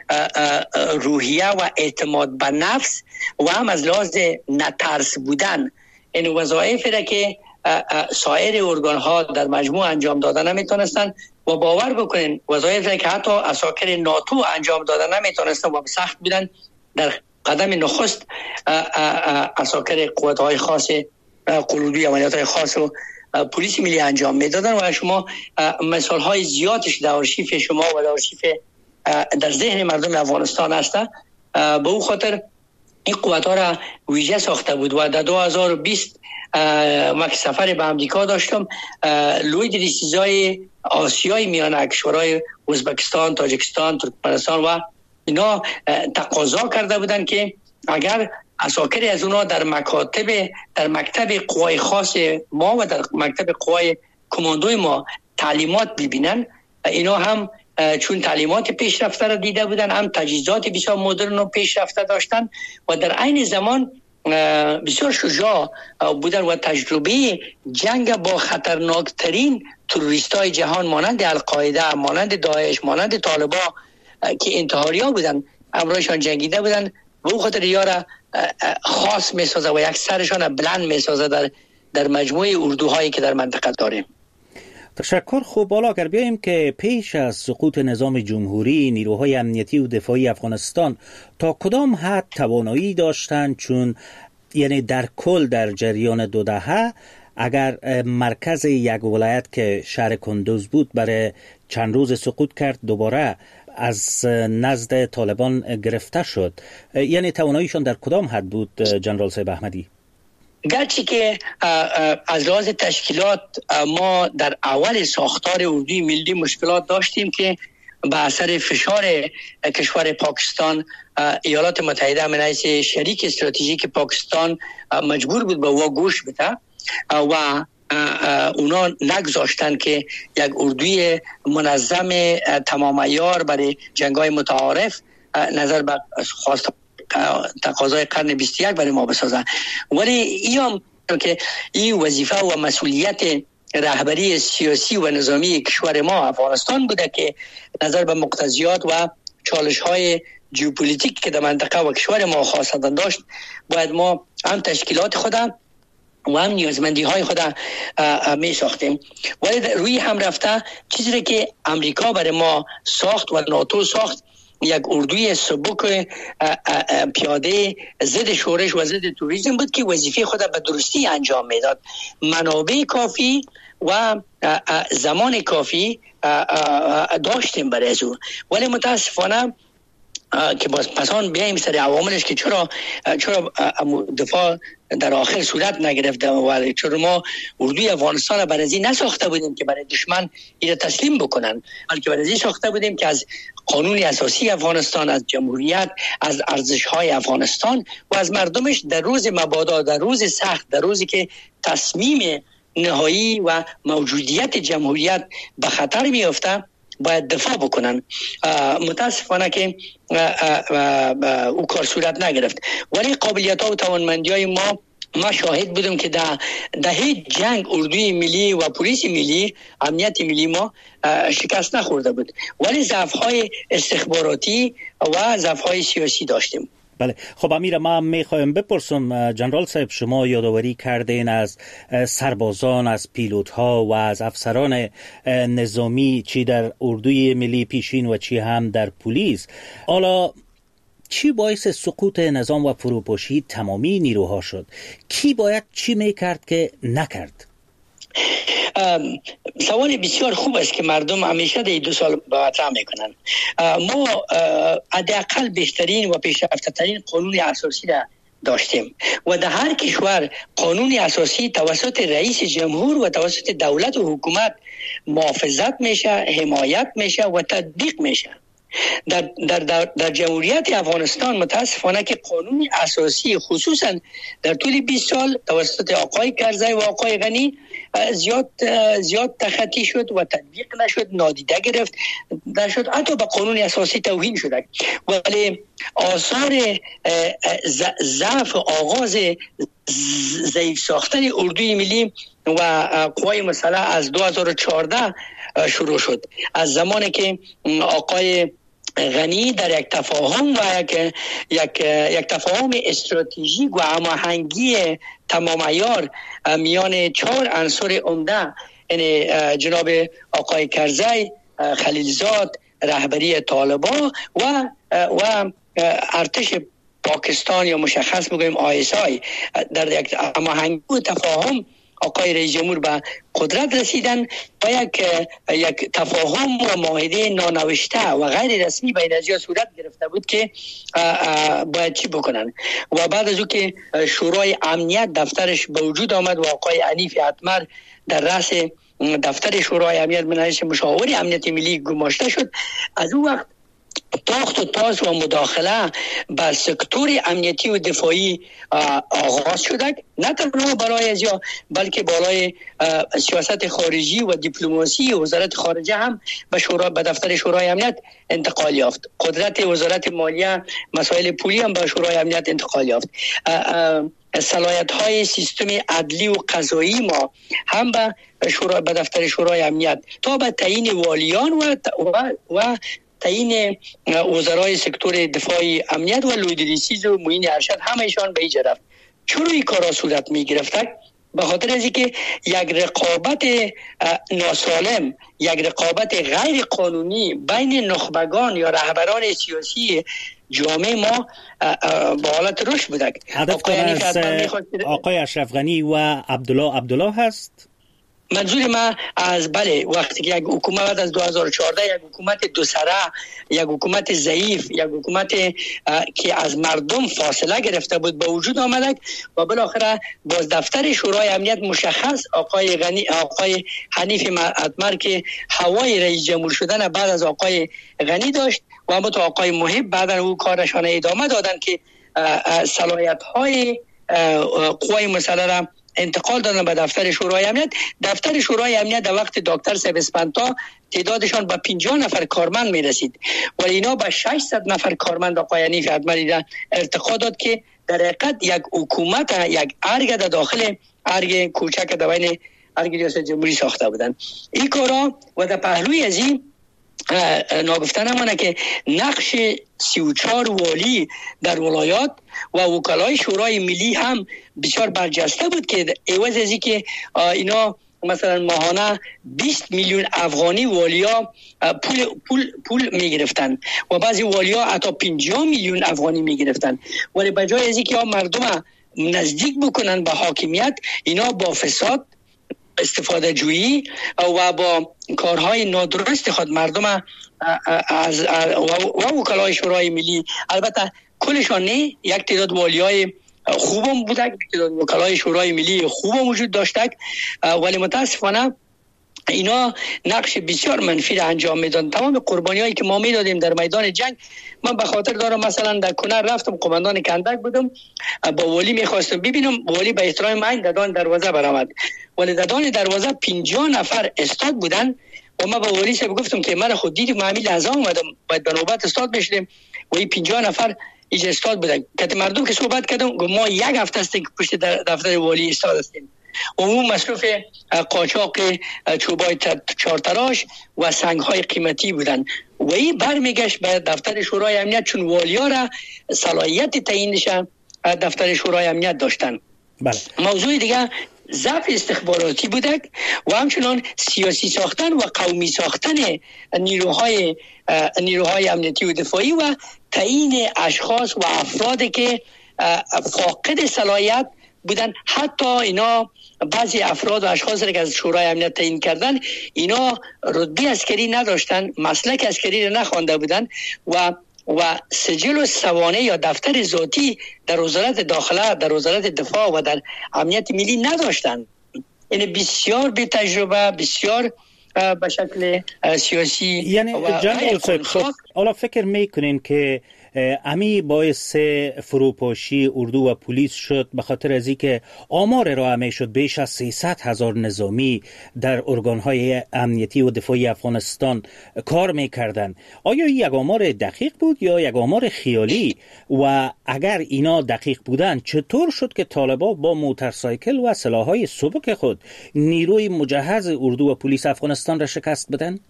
روحیه و اعتماد به نفس و هم از لحاظ نترس بودن. این وظایفی را که سایر ارگان‌ها در مجموع انجام دادن نمیتونستن و باور بکنین وظایفی که حتی عساکر ناتو انجام دادن نمیتونستن و سخت بودن، در قدم نخست عساکر قوات‌های خاص قلوبی، عملیات‌های خاص و پلیس ملی انجام میدادن و شما مثال‌های زیادش در آرشیف شما و در آرشیف در ذهن مردم افغانستان هست. به او خاطر این قوت‌ها را ویژه ساخته بود و در 2020 ما که سفر به امریکا داشتم، لوی دریسیزای آسیای میانه کشورهای ازبکستان، تاجیکستان، ترکمنستان و اینا تقاضا کرده بودن که اگر عساکری از اونا در مکتب قوای خاص ما و در مکتب قوای کماندوی ما تعلیمات ببینن، اینا هم چون تعلیمات پیشرفته را دیده بودن، هم تجهیزات بسیار مدرن و پیشرفته داشتن و در عین زمان بسیار شجاع بودن و تجربه جنگ با خطرناکترین تروریستای جهان مانند القاعده، مانند داعش، مانند طالبان که انتحاریا بودن امروزشان جنگیده بودن و او خاطر یارا خاص میسازه و یک سرشان بلند میسازه در مجموعه اردوهایی که در منطقه داریم. تشکر. خوب، حالا اگر بیاییم که پیش از سقوط نظام جمهوری نیروهای امنیتی و دفاعی افغانستان تا کدام حد توانایی داشتند، چون یعنی در کل در جریان 2 دهه اگر مرکز یک ولایت که شهر کندوز بود برای چند روز سقوط کرد دوباره از نزد طالبان گرفته شد، یعنی تواناییشان در کدام حد بود جنرال صاحب احمدی؟ گرچه که از لحاظ تشکیلات ما در اول ساختار اردوی ملی مشکلات داشتیم که به اثر فشار کشور پاکستان، ایالات متحده من حیث شریک استراتژیک پاکستان مجبور بود به وا گوش بده و اونا نگذاشتن که یک اردوی منظم تمام عیار برای جنگ‌های متعارف نظر به خواست تقاضای قرن 21 برای ما بسازن. ولی ایام که این وظیفه و مسئولیت رهبری سیاسی و نظامی کشور ما افغانستان بوده که نظر به مقتضیات و چالش‌های ژئوپلیتیک که در منطقه و کشور ما خواستن داشت، باید ما هم تشکیلات خودم و هم نیازمندی‌های خودم می ساختیم. ولی روی هم رفته چیزی که امریکا برای ما ساخت و ناتو ساخت، یک اردوی سبک پیاده ضد شورش و ضد توریسم بود که وظیفه خود به درستی انجام میداد. منابع کافی و زمان کافی داشتیم برای او، ولی متاسفانه که باز پسان بیاییم سر عواملش که چرا دفاع در آخر صورت نگرفته و چرا ما اردوی افغانستان برای ازی نساخته بودیم که برای دشمن این تسلیم بکنن، بلکه برای ازی ساخته بودیم که از قانون اساسی افغانستان، از جمهوریت، از ارزش‌های افغانستان و از مردمش در روز مبادا، در روز سخت، در روزی که تصمیم نهایی و موجودیت جمهوریت به خطر میافته باید دفاع بکنن. متاسفانه که او کار صورت نگرفت، ولی قابلیت ها و توانمندی های ما شاهد بودم که در هیچ جنگ اردوی ملی و پلیس ملی، امنیت ملی ما شکست نخورده بود، ولی ضعف های استخباراتی و ضعف های سیاسی داشتیم. بله. خب امیر، ما میخوایم بپرسم جنرال صاحب، شما یادآوری کردین از سربازان، از پیلوت ها و از افسران نظامی، چی در اردوی ملی پیشین و چی هم در پلیس. حالا چی باعث سقوط نظام و فروپاشی تمامی نیروها شد؟ کی باید چی میکرد که نکرد؟ سوال بسیار خوب است که مردم همیشه در 2 سال مطرح میکنن. ما حداقل بهترین و پیشرفته ترین قانون اساسی را داشتیم و در هر کشور قانون اساسی توسط رئیس جمهور و توسط دولت و حکومت محافظت میشه، حمایت میشه و تطبیق میشه. در جمهوریت افغانستان متاسفانه که قانون اساسی خصوصا در طول 20 سال توسط آقای کرزی و آقای غنی زیاد تخطی شد و تطبیق نشد، نادیده گرفت نشد، حتی به قانون اساسی توهین شد. ولی آثار ضعف آغاز ضعیف ساختن اردوی ملی و قوای مسلح از 2014 شروع شد. از زمانی که آقای غنی در یک تفاهم و یک تفاهم استراتژیک و هماهنگی تمام عیار میان 4 عنصر عمده، یعنی جناب آقای کرزی، خلیلزاد، رهبری طالبان و ارتش پاکستان یا مشخص بگویم ISI، در یک هماهنگی و تفاهم آقای رئیس جمهور به قدرت رسیدن و یک تفاهم و معاهده نانوشته و غیر رسمی بین ازیا صورت گرفته بود که باید چی بکنن. و بعد از او که شورای امنیت دفترش به وجود آمد و آقای حنیف اتمر در رأس دفتر شورای امنیت منعش مشاور امنیت ملی گماشته شد، از اون وقت تاخت و تاز و مداخله بر سکتور امنیتی و دفاعی آغاز شده، نه تنها برای ازیا بلکه بالای سیاست خارجی و دیپلماسی وزارت خارجه هم به دفتر شورای امنیت انتقال یافت. قدرت وزارت مالیه مسائل پولی هم به شورای امنیت انتقال یافت. صلاحیت های سیستم عدلی و قضایی ما هم به دفتر شورای امنیت تا به تعیین والیان و تعیین وزرای سکتور دفاعی امنیت و لودریسیز و معین ارشد همهشان به ایجا رفت. چرا این کارا صورت می گرفت؟ به خاطر از اینکه یک رقابت ناسالم، یک رقابت غیر قانونی بین نخبگان یا رهبران سیاسی جامعه ما با حالت رشد بوده. آقای اشرف غنی و عبدالله هست؟ منظور ما از وقتی که یک حکومت از 2014 یک حکومت دو سره، یک حکومت ضعیف، یک حکومت که از مردم فاصله گرفته بود به وجود آمده و بالاخره باز دفتر شورای امنیت مشخص آقای حنیف اتمر که هوای رئیس جمهور شدن بعد از آقای غنی داشت و اما تو آقای محب بعد او کارشان ادامه دادن که صلاحیت های قوای مسلح را انتقال دادن به دفتر شورای امنیت. دفتر شورای امنیت در وقت دکتر سبسپنتا تعدادشان به 50 نفر کارمند می رسید ولی اینا به 600 نفر کارمند آقای حنیف اتمر ارتقا داد که در حقیقت یک حکومت، یک ارگ در داخل ارگ کوچک در بین ارگ ریاست جمهوری ساخته بودن. این کارا و در پهلوی از این ناگفته نمانه که نقش 34 والی در ولایات و وکلای شورای ملی هم بسیار برجسته بود که عوض از این که اینا مثلا ماهانه 20 میلیون افغانی والیا پول می گرفتن و بعضی والیا حتی 50 میلیون افغانی می گرفتن، ولی بجای از این که مردم نزدیک بکنن به حاکمیت، اینا با فساد، استفاده جویی و با کارهای نادرست خود مردم و وکلای شورای ملی، البته کلشان نه، یک تعداد والیای خوبم بوده، یک تعداد وکلای شورای ملی خوبم وجود داشته، ولی متاسفانه اینا نقش بسیار منفی را انجام میدن. تمام قربانی هایی که ما میدادیم در میدان جنگ، من به خاطر دارم مثلا در کنر رفتم، قماندان کندک بودم، با والی میخواستم ببینم، والی به احترام من دادان دروازه برآمد، ولی دادان دروازه 50 نفر استاد بودن و ما با والی صاحب گفتم که من خود دیدم معامل لحظه اومدم باید به نوبت استاد بشیم و این 50 نفر ایج استاد بودن. که مردم که صحبت کردم ما یک هفته است که پشت دفتر والی استاد هستیم و اون مصروف قاچاق چوبای چارتراش و سنگ‌های قیمتی بودن و این برمیگشت به دفتر شورای امنیت، چون والیا را صلاحیت تعیینش دفتر شورای امنیت داشتن. بله. موضوع دیگه ضعف استخباراتی بوده و همچنان سیاسی ساختن و قومی ساختن نیروهای امنیتی و دفاعی و تعیین اشخاص و افرادی که فاقد صلاحیت بودن. حتی اینا بعضی افراد و اشخاص را که از شورای امنیت تعیین کردن، اینا رتبه عسکری نداشتن، مسلک عسکری را نخوانده بودن و سجل و سوانه یا دفتر ذاتی در وزارت داخله، در وزارت دفاع و در امنیت ملی نداشتن. یعنی بسیار بی تجربه، بسیار به شکل سیاسی. یعنی جنرال صاحب حالا فکر میکنین که امی باعث فروپاشی اردو و پلیس شد به خاطر از اینکه آمار ارائه شد بیش از 300,000 نظامی در ارگان‌های امنیتی و دفاعی افغانستان کار می‌کردند. آیا یک آمار دقیق بود یا یک آمار خیالی؟ و اگر اینا دقیق بودن چطور شد که طالبان با موتورسایکل و سلاح‌های سبک خود نیروی مجهز اردو و پلیس افغانستان را شکست بدن؟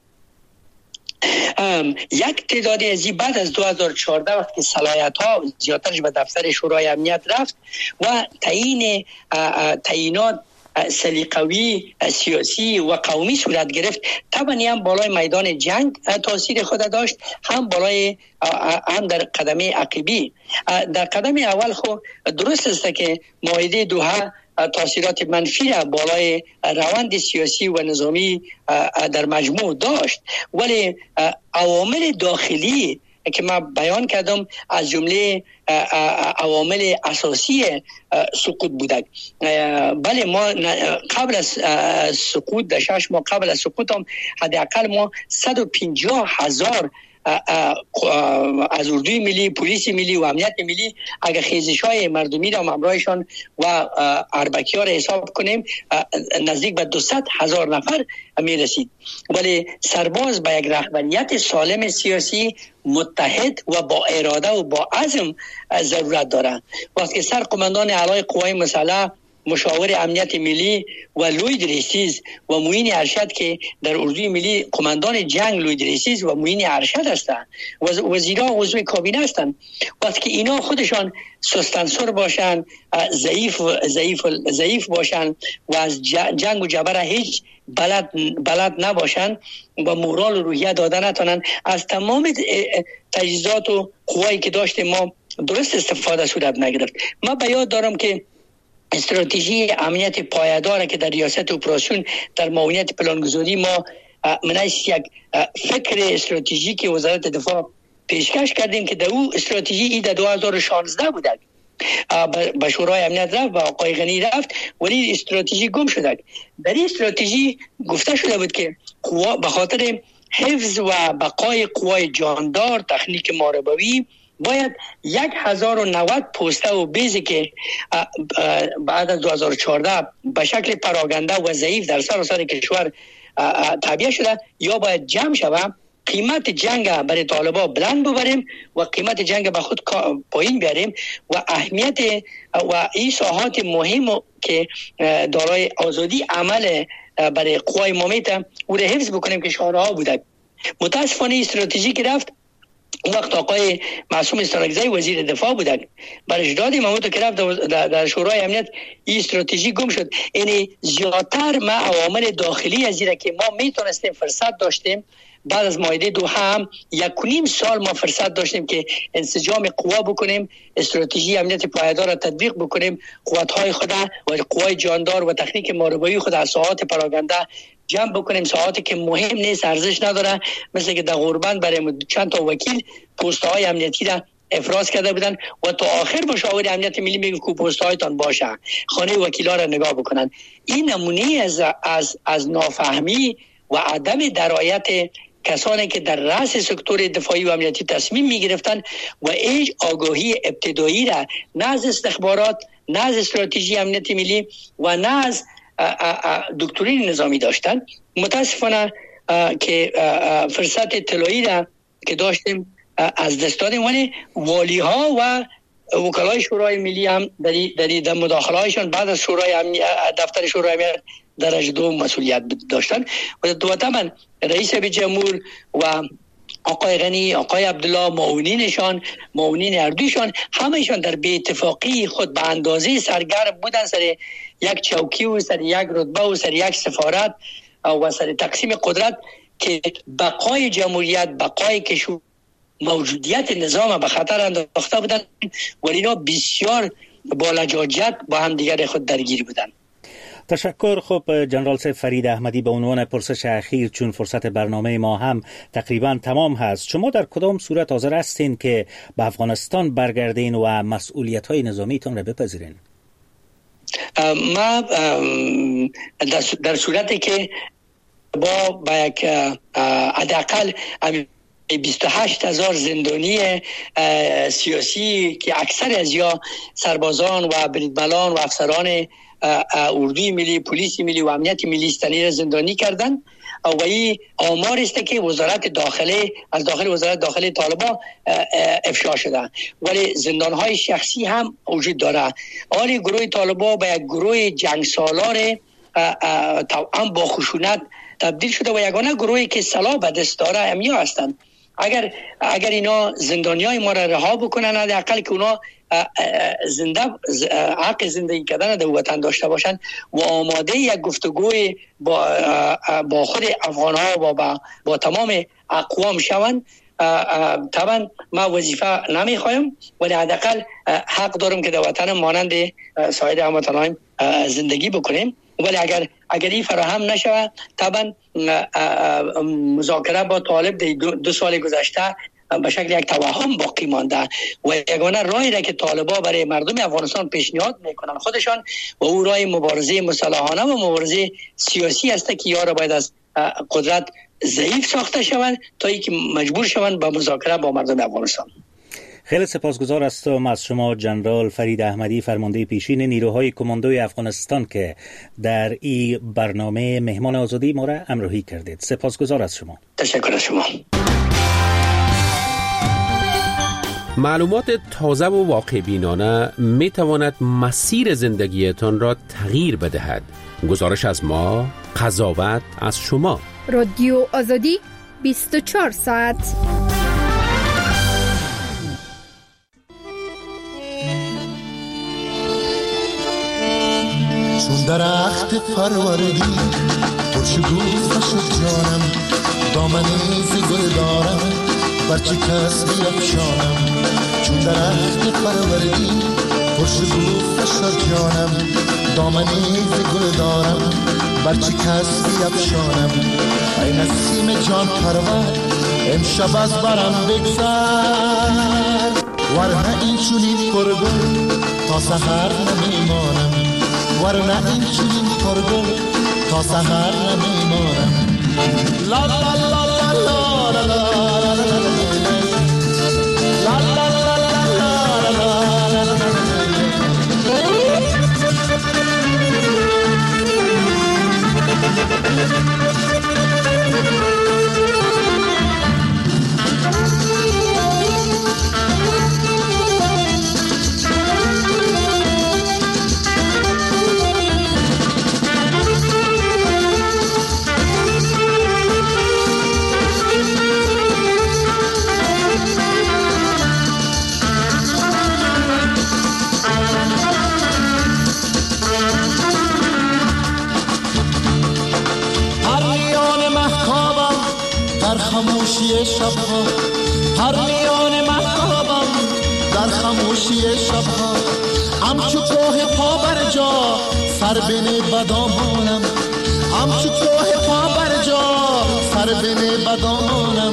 یک تعدادی از بعد از 2014 وقتی صلاحیت‌ها زیادترش به دفتر شورای امنیت رفت و تعیینات سلیقوی سیاسی و قومی صورت گرفت، طبعا هم بالای میدان جنگ تاثیر خود داشت، هم در قدم عقبی. در قدم اول خو درست است که معاهده دوحه تاثیرات منفی را بالای روند سیاسی و نظامی در مجموع داشت، ولی عوامل داخلی که ما بیان کردم از جمله عوامل اساسی سقوط بودند. بله، ما قبل از سقوط در 6 ماه قبل از سقوط هم حداقل ما 150,000 از اردوی ملی، پلیس ملی و امنیت ملی اگر خیزش‌های مردمی را همراهشان و اربکی‌ها را حساب کنیم نزدیک به 200,000 نفر می‌رسید. ولی سرباز با یک رهبریت سالم سیاسی متحد و با اراده و با عزم ضرورت دارد. وقتی سرقماندان اعلای قوای مسلح، مشاور امنیت ملی و لوید ریسیز و معین ارشد که در اردوی ملی قماندان جنگ لوید ریسیز و معین ارشد هستند، وزیران و عضو کابینه هستند، وقتی که اینا خودشان سستانسور باشند، ضعیف باشند و از جنگ و جبر هیچ بلد نباشند و مورال و روحیه داده نتونن، از تمام تجهیزات و قوایی که داشتیم ما درست استفاده صورت نگرفت. ما به یاد دارم که استراتژی امنیت پایدار که در ریاست اپراسیون در معاونیت پلانگذاری ما منعکس یک فکر استراتژیک که وزارت دفاع پیشکش کردیم که در او استراتژی ای در 2016 بوده به شورای امنیت رفت و آقای غنی رفت، ولی استراتژی گم شده. در این استراتژی گفته شده بود که به خاطر حفظ و بقای قوای جاندار تکنیک محاربوی باید 1090 پوسته و بیزی که بعد از 2014 به شکل پراگنده و ضعیف در سراسر کشور تعبیه شده یا باید جمع شود، قیمت جنگ برای طالبان بلند ببریم و قیمت جنگ به خود پایین بیاریم و اهمیت و این ساحات مهم که دارای آزادی عمل برای قوای ممیت او را حفظ بکنیم که شعارها بوده. متاسفانه استراتژی که رفت اون وقت آقای معصوم استانکزی وزیر دفاع بودن، برش دادیم همون که رفت در شورای امنیت این استراتژی گم شد. یعنی زیادتر ما عوامل داخلی از این که ما میتونستیم فرصت داشتیم بعد از معاهده دوحه هم 1.5 سال ما فرصت داشتیم که انسجام قوا بکنیم، استراتژی امنیت پایدار را تطبیق بکنیم، قوت‌های خود و قوای جاندار و تکنیک محاربوی خود از ساحات پراگنده جمع بکنیم، ساعاتی که مهم نیست، ارزش نداره، مثل که در غربند برای چند تا وکیل پست‌های امنیتی را افراز کرده بودن و تا آخر مشاور امنیت ملی میگه که پست‌هایتان باشه، خانه وکیلا را نگاه بکنن. این نمونه از نافهمی و عدم درایت کسانی که در رأس سکتور دفاعی و امنیتی تصمیم میگرفتن و هیچ آگاهی ابتدایی را نه از استخبارات، نه از استراتژی امنیت ملی و نه از دکترین نظامی داشتن. متاسفانه که فرصت طلایی را که داشتیم از دست دادیم، ولی والی ها و وکلای شورای ملی هم در مداخله هایشان بعد از دفتر شورای ملی درجه 2 مسئولیت داشتن و طبعا رئیس جمهور و آقای غنی، آقای عبدالله، معاونین اردویشان همهشان در بی اتفاقی خود به اندازه سرگرم بودن سر یک چوکی و سر یک رتبه و سر یک سفارت و سر تقسیم قدرت که بقای جمهوریت، بقای کشور، موجودیت نظام به خطر انداخته بودن، ولی اینا بسیار با لجاجت با هم دیگر خود درگیر بودن. تشکر. خب جنرال سید فرید احمدی، به عنوان پرسش اخیر چون فرصت برنامه ما هم تقریبا تمام هست، شما در کدام صورت حاضر هستین که به افغانستان برگردین و مسئولیت‌های نظامیتون را بپذیرین؟ ما در صورتی که با یک حداقل 28,000 زندانی سیاسی که اکثر از یا سربازان و بریدملان و افسران اردوی ملی، پلیس ملی و امنیت ملی استانی زندانی کردن و این آمار است که وزارت داخله از داخل وزارت داخله طالبان افشا شده. ولی زندانهای شخصی هم وجود داره. آن گروه طالبان به یک گروه جنگسالار توأم با خشونت تبدیل شده و یگانه گروهی که سلاح به دست داره همیا هستند. اگر اینا زندانیای ما را رها بکنن، حداقل که اونا حق زندگی کردن در وطن داشته باشند و آماده یک گفتگوی با خود افغان ها و با تمام اقوام شوند، طبعا ما وظیفه نمیخوایم ولی حداقل حق دارم که در وطن مانند سایر هموطنان زندگی بکنیم. ولی اگر این فراهم نشود، طبعا مذاکره با طالب در 2 سال گذشته به شکل یک توهم باقی مانده و یگانه راهی را که طالبا برای مردم افغانستان پیشنهاد میکنن خودشان و او راه مبارزه مسلحانه و مبارزه سیاسی است که یا را باید از قدرت ضعیف ساخته شوند تا اینکه مجبور شوند به مذاکره با مردم افغانستان. خیلی سپاسگزار هستم از شما جنرال فرید احمدی، فرمانده پیشین نیروهای کماندوی افغانستان که در این برنامه مهمان آزادی ما را همراهی کردید. سپاسگزار از شما. تشکر از شما. معلومات تازه و واقع بینانه می تواند مسیر زندگیتان را تغییر بدهد. گزارش از ما، قضاوت از شما. رادیو آزادی 24 ساعت. چون درخت پروردی خوشگوزه شد جانم، دامنی ز گل دارم برچه کس بیفشانم. چون درخت پروردی خوشگوزه شد جانم، دامنی ز گل دارم برچه کس بیفشانم. ای نسیم جان پرور امشب از برم بگذر، ورنه این چونین پرگل تا سحر نمیمانم، ورنه این چنین پرگل تا سحر نمیمانم. لا لا لا لا لا لا لا لا خاموشی شبها، هر میان مهتابم در خاموشی شبها. همچو کوه پا بر جا سر بین بدامانم، همچو کوه پا بر جا سر بین بدامانم.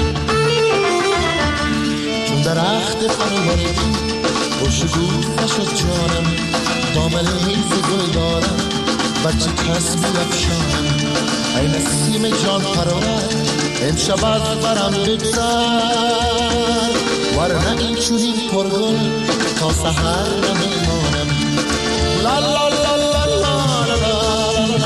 چون درخت پروردی خوشگوزه شد جانم، دامنی ز گل دارم بچه کس بیفشانم. ای نسیم جان پرور امشب از برم بگذر، ورنه این چونین پرگل تا سحر نمیمانم. لا لا لا لا لا لا لا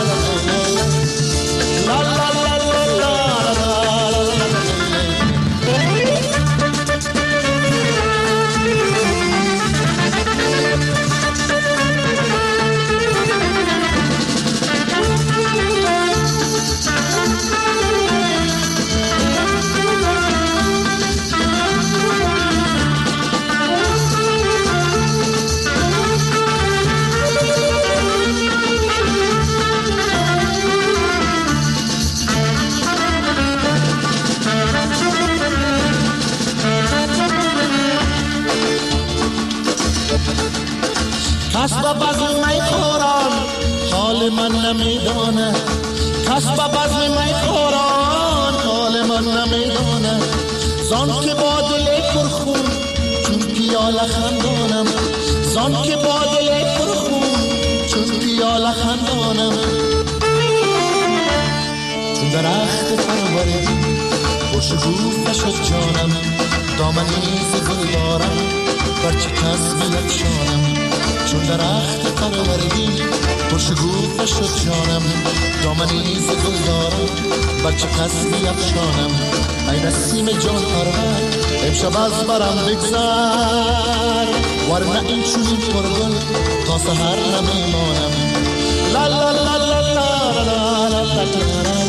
کس با بزم می خوران حال من نمیدانه، کس با بزم می خوران حال من نمیدانه. زان که با دل پرخون چون پیاله خندانم، زان که با دل پرخون چون پیاله خندانم. چون چون درخت پروردی خوشگوف شد جانم دامنی ز گل دارم برچه کس بیفشانم چون درخت پروردی خوشگوف شد جانم دامنی ز گل دارم برچه کس بیفشانم ای نسیم جان پرور امشب از برم بگذر ورنه این چونین پرگل تا سحر نمیمانم لا لا لا لا لا لا لا لا لا